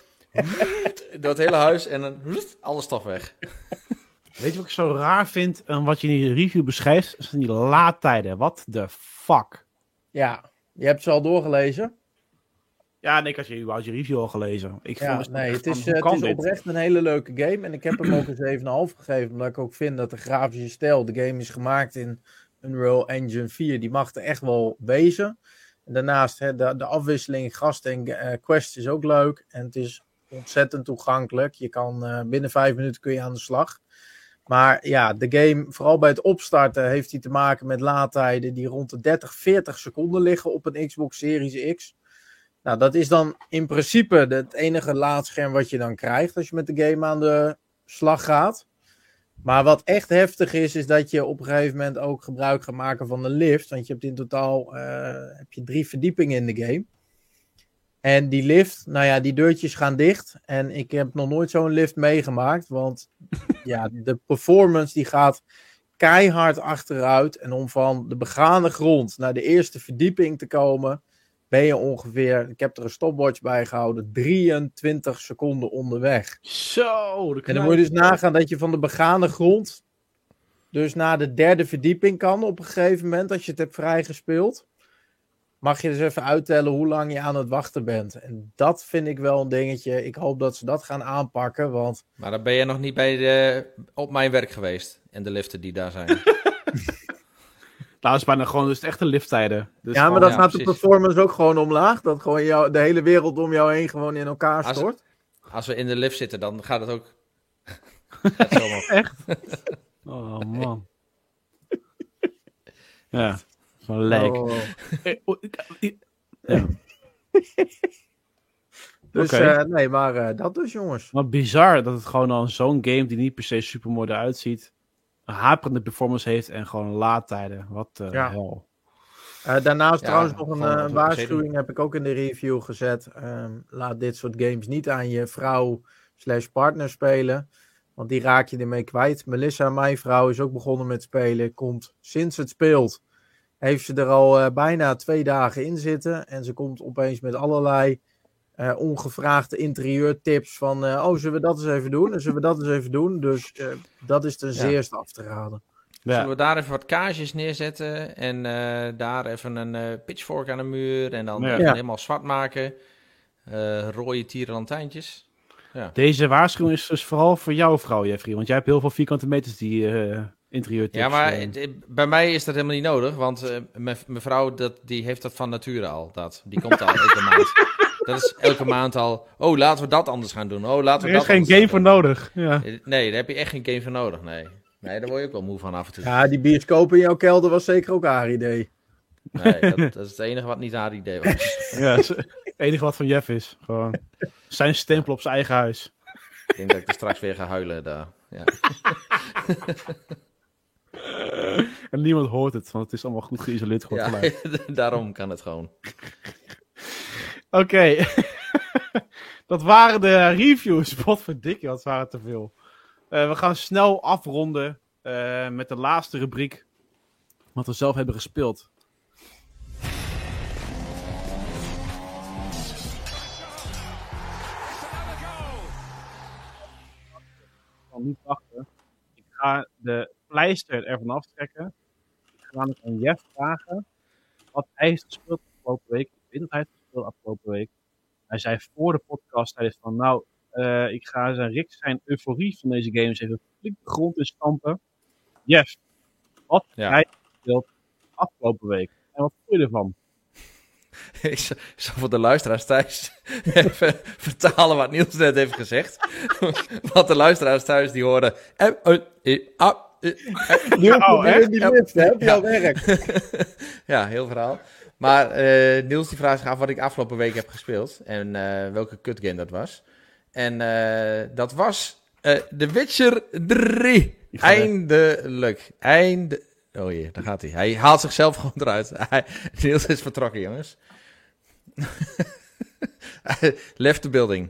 Door het hele huis en dan alle stof weg. Weet je wat ik zo raar vind? En wat je in die review beschrijft, zijn die laadtijden. What the fuck? Ja, je hebt ze al doorgelezen. Ja, nee, ik had je, je, had je review al gelezen. Ik ja, vond nee, het is, van, uh, het is oprecht een hele leuke game. En ik heb hem ook een zeven komma vijf gegeven. Omdat ik ook vind dat de grafische stijl, de game is gemaakt in Unreal Engine vier. Die mag er echt wel wezen. En daarnaast, hè, de, de afwisseling gast en uh, quest is ook leuk. En het is ontzettend toegankelijk. Je kan uh, binnen vijf minuten kun je aan de slag. Maar ja, de game, vooral bij het opstarten, heeft hij te maken met laadtijden die rond de dertig, veertig seconden liggen op een Xbox Series X. Nou, dat is dan in principe het enige laadscherm wat je dan krijgt als je met de game aan de slag gaat. Maar wat echt heftig is, is dat je op een gegeven moment ook gebruik gaat maken van de lift. Want je hebt in totaal uh, heb je drie verdiepingen in de game. En die lift, nou ja, die deurtjes gaan dicht. En ik heb nog nooit zo'n lift meegemaakt. Want ja, de performance die gaat keihard achteruit. En om van de begane grond naar de eerste verdieping te komen, ben je ongeveer, ik heb er een stopwatch bij gehouden, drieëntwintig seconden onderweg. Zo, en dan moet je dus nagaan dat je van de begane grond dus naar de derde verdieping kan op een gegeven moment, als je het hebt vrijgespeeld. Mag je dus even uittellen hoe lang je aan het wachten bent. En dat vind ik wel een dingetje. Ik hoop dat ze dat gaan aanpakken, want... Maar dan ben je nog niet bij de, op mijn werk geweest. En de liften die daar zijn. Nou, dat is bijna gewoon dus echte lifttijden. Dus ja, maar gewoon, dan ja, gaat precies. de performance ook gewoon omlaag. Dat gewoon jou, de hele wereld om jou heen gewoon in elkaar Als, stort. als we in de lift zitten, dan gaat het ook... gaat zo maar. Echt? Oh, man. Ja, zo'n lijk. Oh. Ja. Dus Okay. uh, nee, maar uh, dat dus, jongens. Wat bizar dat het gewoon al zo'n game die niet per se super mooi eruit ziet, een haperende performance heeft en gewoon laadtijden. Wat uh, Ja. hel. Uh, daarnaast Ja, trouwens nog een, gewoon uh, wat waarschuwing heb ik ook in de review gezet. Um, laat dit soort games niet aan je vrouw slash partner spelen. Want die raak je ermee kwijt. Melissa, mijn vrouw, is ook begonnen met spelen. Komt sinds het speelt, heeft ze er al uh, bijna twee dagen in zitten. En ze komt opeens met allerlei uh, ongevraagde interieurtips van... Uh, oh, zullen we dat eens even doen? En zullen we dat eens even doen? Dus uh, dat is ten Ja. zeerste af te raden. Ja. Zullen we daar even wat kaarsjes neerzetten en uh, daar even een uh, pitchfork aan de muur en dan Ja. even Ja. helemaal zwart maken. Uh, rode tierenlantijntjes. Ja. Deze waarschuwing is dus vooral voor jouw vrouw, Jeffrey. Want jij hebt heel veel vierkante meters die uh, interieurtips. ja, maar uh, het- het- bij mij is dat helemaal niet nodig, want uh, mijn mijn vrouw dat, die heeft dat van nature al. Dat. Die komt al elke maand. Dat is elke maand al, oh laten we dat anders gaan doen. Oh, laten we er is dat geen anders game gaan voor doen. nodig. Ja. Nee, daar heb je echt geen game voor nodig, nee. Nee, daar word je ook wel moe van af en toe. Ja, die bioscoop in jouw kelder was zeker ook haar idee. Nee, dat, dat is het enige wat niet haar idee was. Ja, dat is het enige wat van Jeff is. Gewoon zijn stempel op zijn eigen huis. Ik denk dat ik er straks weer ga huilen daar. Ja. En niemand hoort het, want het is allemaal goed geïsoleerd gewoon Ja, geluid. daarom kan het gewoon. Oké. Dat waren de reviews. Wat verdikkie, wat waren te veel. Uh, we gaan snel afronden uh, met de laatste rubriek. Wat we zelf hebben gespeeld. niet wachten. Ik ga de pleister ervan aftrekken. Ik ga namelijk aan Jeff vragen wat hij heeft gespeeld afgelopen week. Ik weet dat hij heeft gespeeld afgelopen week. Hij zei voor de podcast, hij zei van nou, uh, ik ga zijn Rick zijn euforie van deze games even flink de grond in stampen. Jeff, wat heb Ja. jij gespeeld afgelopen week? En wat vond je ervan? Ik zal voor de luisteraars thuis even vertalen wat Niels net heeft gezegd. Want de luisteraars thuis die horen... eh, eh, eh, ah, eh, eh. Niels, Oh, probeer echt? die lift, hè? Heb je Ja. al werk? Ja, heel verhaal. Maar eh, Niels die vraagt zich af wat ik afgelopen week heb gespeeld. En uh, welke kutgame dat was. En uh, dat was uh, The Witcher drie. Eindelijk. Einde... Oh jee, daar gaat hij. Hij haalt zichzelf gewoon eruit. Hij, Niels is vertrokken, jongens. Left the building.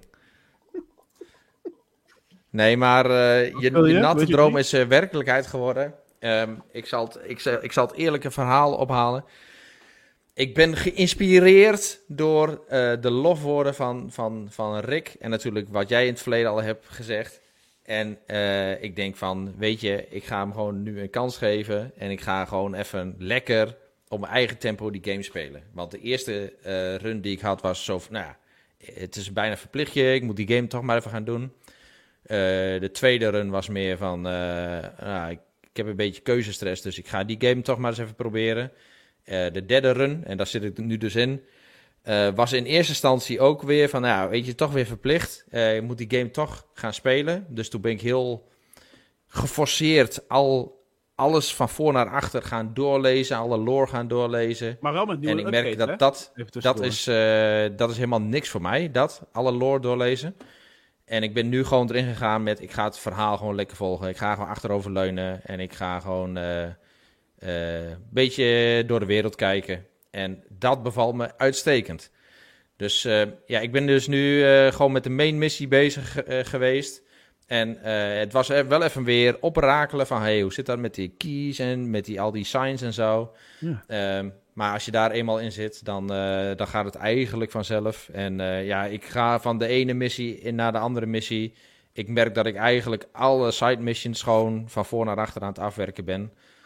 Nee, maar uh, je, wil je je? natte Weet je droom niet? is uh, werkelijkheid geworden. Um, ik, zal het, ik, zal, ik zal het eerlijke verhaal ophalen. Ik ben geïnspireerd door uh, de lofwoorden van, van, van Rick. En natuurlijk wat jij in het verleden al hebt gezegd. En uh, ik denk van, weet je, ik ga hem gewoon nu een kans geven. En ik ga gewoon even lekker op mijn eigen tempo die game spelen. Want de eerste uh, run die ik had was zo van, nou ja, het is bijna verplichtje. Ik moet die game toch maar even gaan doen. Uh, de tweede run was meer van, uh, nou, ik, ik heb een beetje keuzestress. Dus ik ga die game toch maar eens even proberen. Uh, de derde run, en daar zit ik nu dus in, uh, was in eerste instantie ook weer van, nou, weet je, toch weer verplicht. Uh, je moet die game toch gaan spelen. Dus toen ben ik heel geforceerd al alles van voor naar achter gaan doorlezen, alle lore gaan doorlezen. Maar wel met nieuwe En ik merk updates, hè? dat dat, Even dat, tussendoor. is, uh, dat is helemaal niks voor mij, dat, alle lore doorlezen. En ik ben nu gewoon erin gegaan met, ik ga het verhaal gewoon lekker volgen. Ik ga gewoon achterover leunen en ik ga gewoon uh, uh, een beetje door de wereld kijken. En dat bevalt me uitstekend. Dus uh, ja, ik ben dus nu uh, gewoon met de main missie bezig uh, geweest. En uh, het was er wel even weer oprakelen van, hey, hoe zit dat met die keys en met die, al die signs en zo. Ja. Um, maar als je daar eenmaal in zit, dan, uh, dan gaat het eigenlijk vanzelf. En uh, ja, ik ga van de ene missie in naar de andere missie. Ik merk dat ik eigenlijk alle side missions gewoon van voor naar achter aan het afwerken ben.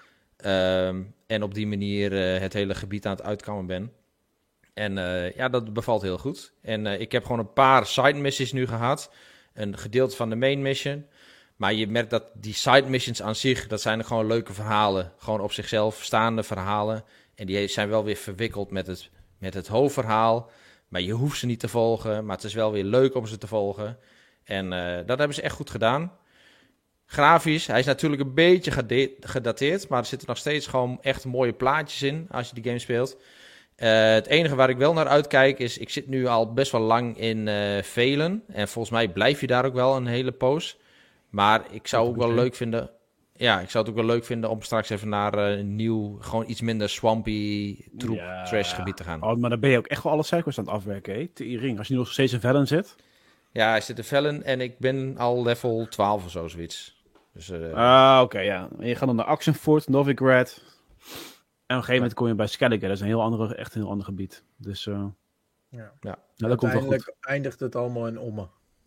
Um, en op die manier uh, het hele gebied aan het uitkammen ben. En uh, ja, dat bevalt heel goed. En uh, ik heb gewoon een paar side missies nu gehad. Een gedeelte van de main mission. Maar je merkt dat die side missions aan zich, dat zijn er gewoon leuke verhalen. Gewoon op zichzelf staande verhalen. En die zijn wel weer verwikkeld met het, met het hoofdverhaal. Maar je hoeft ze niet te volgen. Maar het is wel weer leuk om ze te volgen. En uh, dat hebben ze echt goed gedaan. Grafisch, hij is natuurlijk een beetje gade- gedateerd. Maar er zitten nog steeds gewoon echt mooie plaatjes in als je die game speelt. Uh, het enige waar ik wel naar uitkijk is, ik zit nu al best wel lang in uh, Velen. En volgens mij blijf je daar ook wel een hele poos. Maar ik zou ook wel leuk vinden... Ja, ik zou het ook wel leuk vinden om straks even naar uh, een nieuw, gewoon iets minder swampy, troep, Ja. trash gebied te gaan. Oh, maar dan ben je ook echt wel alle cycles aan het afwerken, hè? Tering, als je nu nog steeds in Velen zit. Ja, hij zit in Velen en ik ben al level twaalf of zo, zoiets. Dus, uh, Ah, oké, okay, ja. En je gaat dan naar Oxenford, Novigrad. En op een gegeven moment kom je bij Skellige. Dat is een heel andere, echt een heel ander gebied. Dus uh, Ja. Ja. Nou, dat komt wel goed. Uiteindelijk eindigt het allemaal in Omme.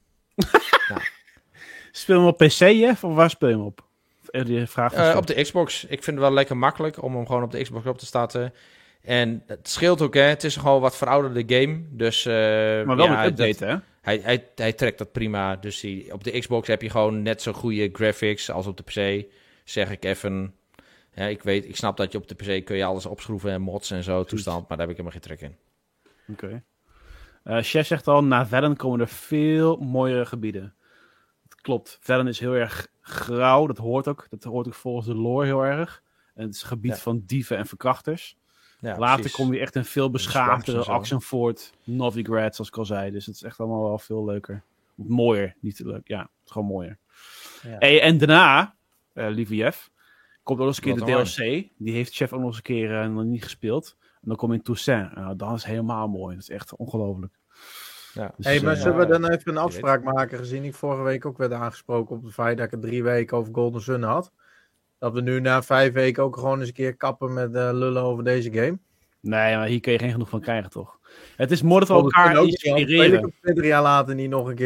Speel je hem op P C, Jeff? Of waar speel je hem op? Even die vraag van uh, Sven. op de Xbox. Ik vind het wel lekker makkelijk om hem gewoon op de Xbox op te starten. En het scheelt ook, hè. Het is gewoon wat verouderde game. Dus, uh, Maar wel ja, met update, dat, hè? Hij, hij, hij trekt dat prima. Dus die, op de Xbox heb je gewoon net zo goede graphics als op de P C. Zeg ik even. Ja, ik weet, ik snap dat je op de P C kun je alles opschroeven en mods en zo toestand. Maar daar heb ik helemaal geen trek in. Oké. Okay. Uh, Chef zegt al, na Velen komen er veel mooiere gebieden. Dat klopt. Velen is heel erg grauw. Dat hoort ook. Dat hoort ook volgens de lore heel erg. En het is een gebied Ja. van dieven en verkrachters. Ja, Later precies. kom je echt in veel beschaafdere swamps en zo. Oxenford, Novigrad, zoals ik al zei. Dus het is echt allemaal wel veel leuker. Mooier, niet te leuk. Ja, het is gewoon mooier. Ja. Hey, en daarna, uh, lieve Jeff, komt ook nog eens een keer de Blood D L C. Die heeft Chef ook nog eens een keer uh, nog niet gespeeld. En dan kom je in Toussaint. Nou, dat is helemaal mooi. Dat is echt ongelooflijk. Ja. Dus, Hey, maar uh, zullen we dan even een weet. afspraak maken, gezien ik vorige week ook werd aangesproken op het feit dat ik het drie weken over Golden Sun had. Dat we nu na vijf weken ook gewoon eens een keer kappen met uh, lullen over deze game. Nee, maar hier kun je geen genoeg van krijgen, toch? Het is mooi dat we Golden Sun elkaar ook niet, want weet ik inspireren. ook twintig jaar later niet nog een keer.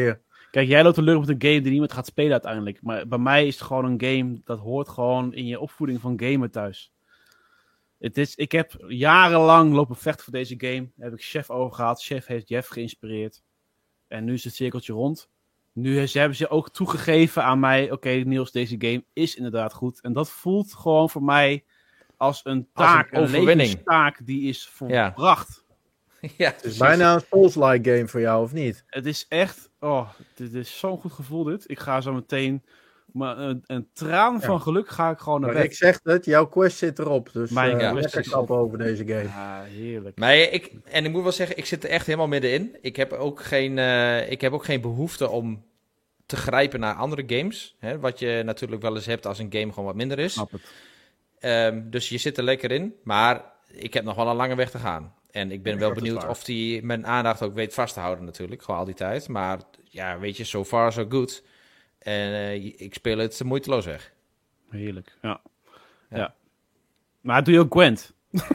Kijk, jij loopt te lullen met een game die niemand gaat spelen uiteindelijk. Maar bij mij is het gewoon een game, dat hoort gewoon in je opvoeding van gamer thuis. Het is, ik heb jarenlang lopen vechten voor deze game. Daar heb ik Chef over gehad. Chef heeft Jeff geïnspireerd. En nu is het cirkeltje rond. Nu hebben ze ook toegegeven aan mij, oké okay, Niels, deze game is inderdaad goed. En dat voelt gewoon voor mij als een taak, als een, een levenstaak die is volbracht. Ja, ja, het is bijna een Souls-like game voor jou, of niet? Het is echt, oh, dit is zo'n goed gevoel dit. Ik ga zo meteen, maar een, een traan ja. van geluk ga ik gewoon naar maar bed. Ik zeg het, jouw quest zit erop, dus Mijn uh, ja, lekker kappen over deze game. Ja, heerlijk. Maar ik, en ik moet wel zeggen, ik zit er echt helemaal middenin. Ik heb ook geen, uh, ik heb ook geen behoefte om te grijpen naar andere games. Hè, wat je natuurlijk wel eens hebt als een game gewoon wat minder is. Snap het. Um, dus je zit er lekker in. Maar ik heb nog wel een lange weg te gaan. En ik ben ja, wel benieuwd of die mijn aandacht ook weet vast te houden natuurlijk. Gewoon al die tijd. Maar ja, weet je, so far so good. En uh, ik speel het moeiteloos weg. Heerlijk, ja. ja. ja. Maar doe je ook Gwent?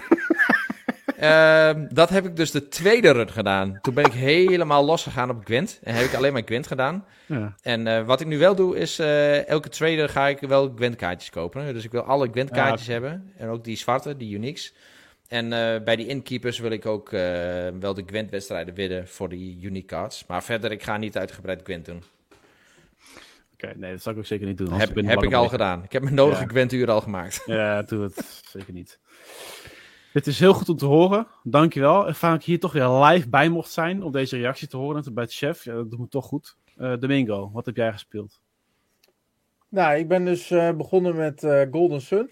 Uh, dat heb ik dus de tweede run gedaan. Toen ben ik helemaal losgegaan op Gwent. En heb ik alleen maar Gwent gedaan. Ja. En uh, wat ik nu wel doe, is uh, elke trader ga ik wel Gwent kaartjes kopen. Dus ik wil alle Gwent kaartjes ja. hebben. En ook die zwarte, die Uniques. En uh, bij die Innkeepers wil ik ook uh, wel de Gwent wedstrijden winnen voor die Unique cards. Maar verder, ik ga niet uitgebreid Gwent doen. Oké, okay, nee, dat zou ik ook zeker niet doen. Heb, heb ik al mee. gedaan. Ik heb mijn nodige ja. Gwent-uren al gemaakt. Ja, doe het zeker niet. Het is heel goed om te horen. Dankjewel. En fijn dat ik hier toch weer live bij mocht zijn om deze reactie te horen bij het chef. Ja, dat doet me toch goed. Uh, Domingo, wat heb jij gespeeld? Nou, ik ben dus uh, begonnen met uh, Golden Sun.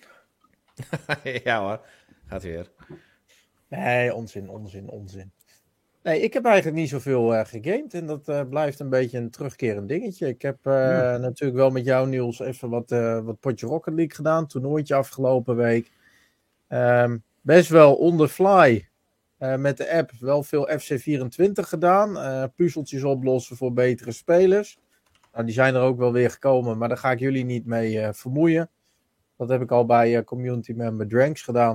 Ja hoor, gaat weer. Nee, onzin, onzin, onzin. Nee, ik heb eigenlijk niet zoveel uh, gegamed en dat uh, blijft een beetje een terugkerend dingetje. Ik heb uh, ja. natuurlijk wel met jou, Niels, even wat, uh, wat potje Rocket League gedaan. Toernooitje afgelopen week. Um, best wel on the fly uh, met de app wel veel F C vierentwintig gedaan. Uh, puzzeltjes oplossen voor betere spelers. Nou, die zijn er ook wel weer gekomen, maar daar ga ik jullie niet mee uh, vermoeien. Dat heb ik al bij uh, community member Dranks gedaan.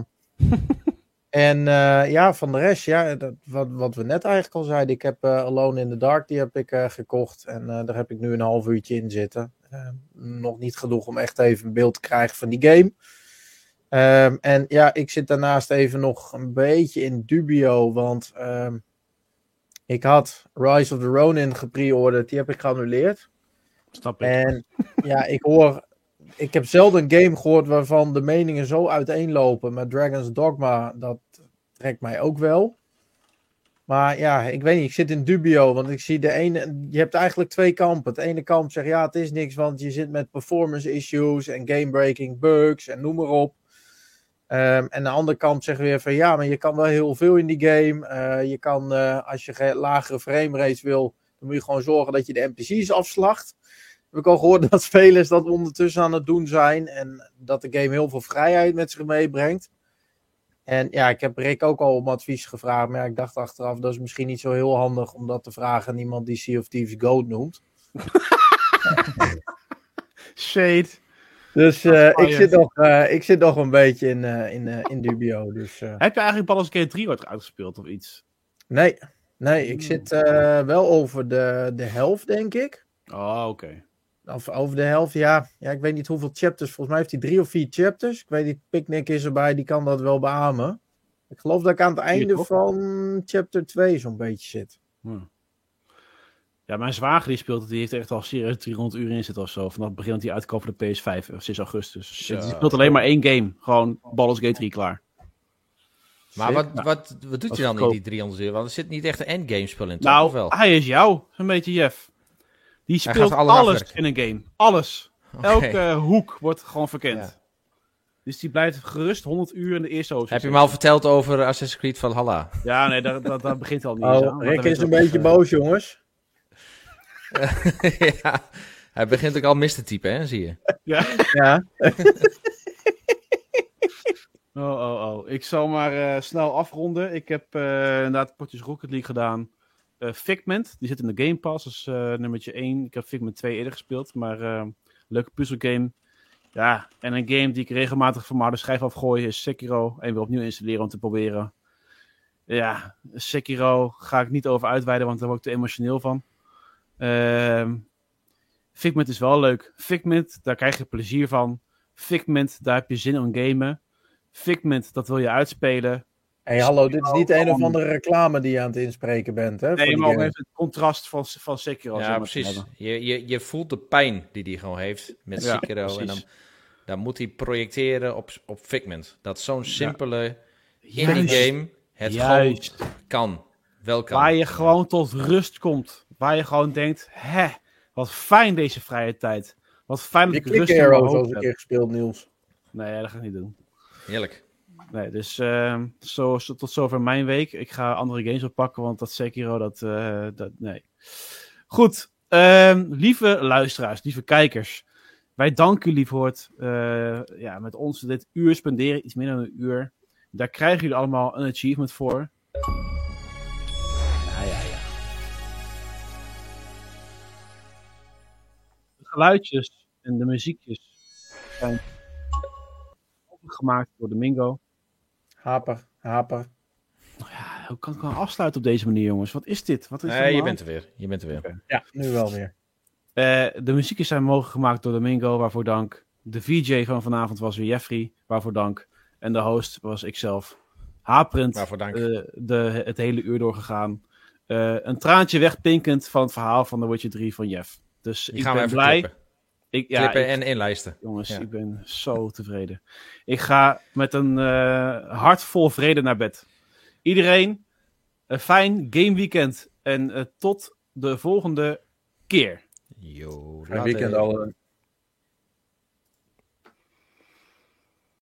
En uh, ja, van de rest, ja, dat, wat, wat we net eigenlijk al zeiden. Ik heb uh, Alone in the Dark, die heb ik uh, gekocht. En uh, daar heb ik nu een half uurtje in zitten. Uh, nog niet genoeg om echt even een beeld te krijgen van die game. Um, en ja, ik zit daarnaast even nog een beetje in dubio. Want um, ik had Rise of the Ronin gepreorderd. Die heb ik geannuleerd. Snap ik. En ja, ik hoor... Ik heb zelden een game gehoord waarvan de meningen zo uiteenlopen. Maar Dragon's Dogma, dat trekt mij ook wel. Maar ja, ik weet niet, ik zit in dubio. Want ik zie de ene... Je hebt eigenlijk twee kampen. Het ene kamp zegt, ja, het is niks, want je zit met performance issues en game-breaking bugs en noem maar op. Um, en de andere kant zegt weer van, ja, maar je kan wel heel veel in die game. Uh, je kan, uh, als je ge- lagere framerate wil, dan moet je gewoon zorgen dat je de N P C's afslacht. Heb ik al gehoord dat spelers dat ondertussen aan het doen zijn. En dat de game heel veel vrijheid met zich meebrengt. En ja, ik heb Rick ook al om advies gevraagd. Maar ja, ik dacht achteraf, dat is misschien niet zo heel handig om dat te vragen aan iemand die Sea of Thieves GOAT noemt. Shade. Dus uh, ik, zit nog, uh, ik zit nog een beetje in, uh, in, uh, in dubio. Dus, uh... Heb je eigenlijk Baldur's Gate drie ooit uitgespeeld of iets? Nee, nee ik zit uh, wel over de, de helft, denk ik. Oh, oké. Okay. Of over de helft, ja. Ja, ik weet niet hoeveel chapters. Volgens mij heeft hij drie of vier chapters. Ik weet niet, Picnic is erbij, die kan dat wel beamen. Ik geloof dat ik aan het einde van chapter twee zo'n beetje zit. Hmm. Ja, mijn zwager die speelt het, die heeft echt al serieus driehonderd uur in zitten of zo. Vanaf het begin dat hij uitkomt voor de P S vijf, sinds augustus. Zo. Die speelt alleen maar één game. Gewoon Baldur's Gate drie klaar. Maar wat, wat, wat, wat doet hij dan in die driehonderd uur? Want er zit niet echt een endgame spel in, toch? Nou, of wel? Hij is jou, zo'n beetje Jeff. Die speelt alles afwerken. In een game. Alles. Okay. Elke uh, hoek wordt gewoon verkend. Ja. Dus die blijft gerust honderd uur in de eerste hoofdstuk. Heb je me al verteld over Assassin's Creed Valhalla? Ja, nee, dat, dat, dat begint al niet. Oh, aan, Rick is een beetje uh... boos, jongens. Ja, hij begint ook al mis te typen, hè, zie je. Ja. Ja. oh, oh, oh. Ik zal maar uh, snel afronden. Ik heb uh, inderdaad potjes Rocket League gedaan. Uh, Figment, die zit in de Game Pass, dat is uh, nummertje één. Ik heb Figment twee eerder gespeeld, maar uh, leuke puzzelgame. Ja, en een game die ik regelmatig van mijn schijf afgooi is Sekiro. En weer opnieuw installeren om te proberen. Ja, Sekiro ga ik niet over uitweiden, want daar word ik te emotioneel van. Uh, Figment is wel leuk. Figment, daar krijg je plezier van. Figment, daar heb je zin in gamen. Figment, dat wil je uitspelen. Hé, hey, hallo, dit is niet een of andere reclame die je aan het inspreken bent, hè? Nee, maar ook even het contrast van, van Sekiro. Ja, precies. Je, je, je voelt de pijn die hij gewoon heeft met ja, Sekiro. Precies. En dan, dan moet hij projecteren op, op Figment. Dat zo'n simpele ja. indie game het Juist. gewoon kan. Wel kan. Waar je gewoon tot rust komt. Waar je gewoon denkt, hè, wat fijn deze vrije tijd. Wat fijn dat ik rust in mijn hoofd heb. een keer gespeeld, Niels. Nee, dat ga ik niet doen. Heerlijk. Nee, dus uh, zo, zo, tot zover mijn week. Ik ga andere games oppakken, want dat Sekiro, dat, uh, dat nee. Goed, uh, lieve luisteraars, lieve kijkers. Wij danken jullie voor het uh, ja, met ons dit uur spenderen, iets meer dan een uur. Daar krijgen jullie allemaal een achievement voor. Ja, ja, ja. De geluidjes en de muziekjes zijn gemaakt door Domingo. Haper, haper. Nou ja, hoe kan ik nou afsluiten op deze manier, jongens? Wat is dit? Wat is nee, je bent er weer. Je bent er weer. Okay. Ja, nu wel weer. Uh, de muziekjes zijn mogelijk gemaakt door Domingo, waarvoor dank. De V J van vanavond was weer Jeffrey, waarvoor dank. En de host was ikzelf. Haperend, waarvoor dank. Uh, de, het hele uur doorgegaan. Uh, een traantje wegpinkend van het verhaal van The Witcher drie van Jeff. Dus Die ik gaan ben we even blij. Klippen, ik, ja, klippen ik, en inlijsten. Jongens, ja. ik ben zo tevreden. Ik ga met een uh, hart vol vrede naar bed. Iedereen, een fijn gameweekend. En uh, tot de volgende keer. Yo, fijn weekend allen.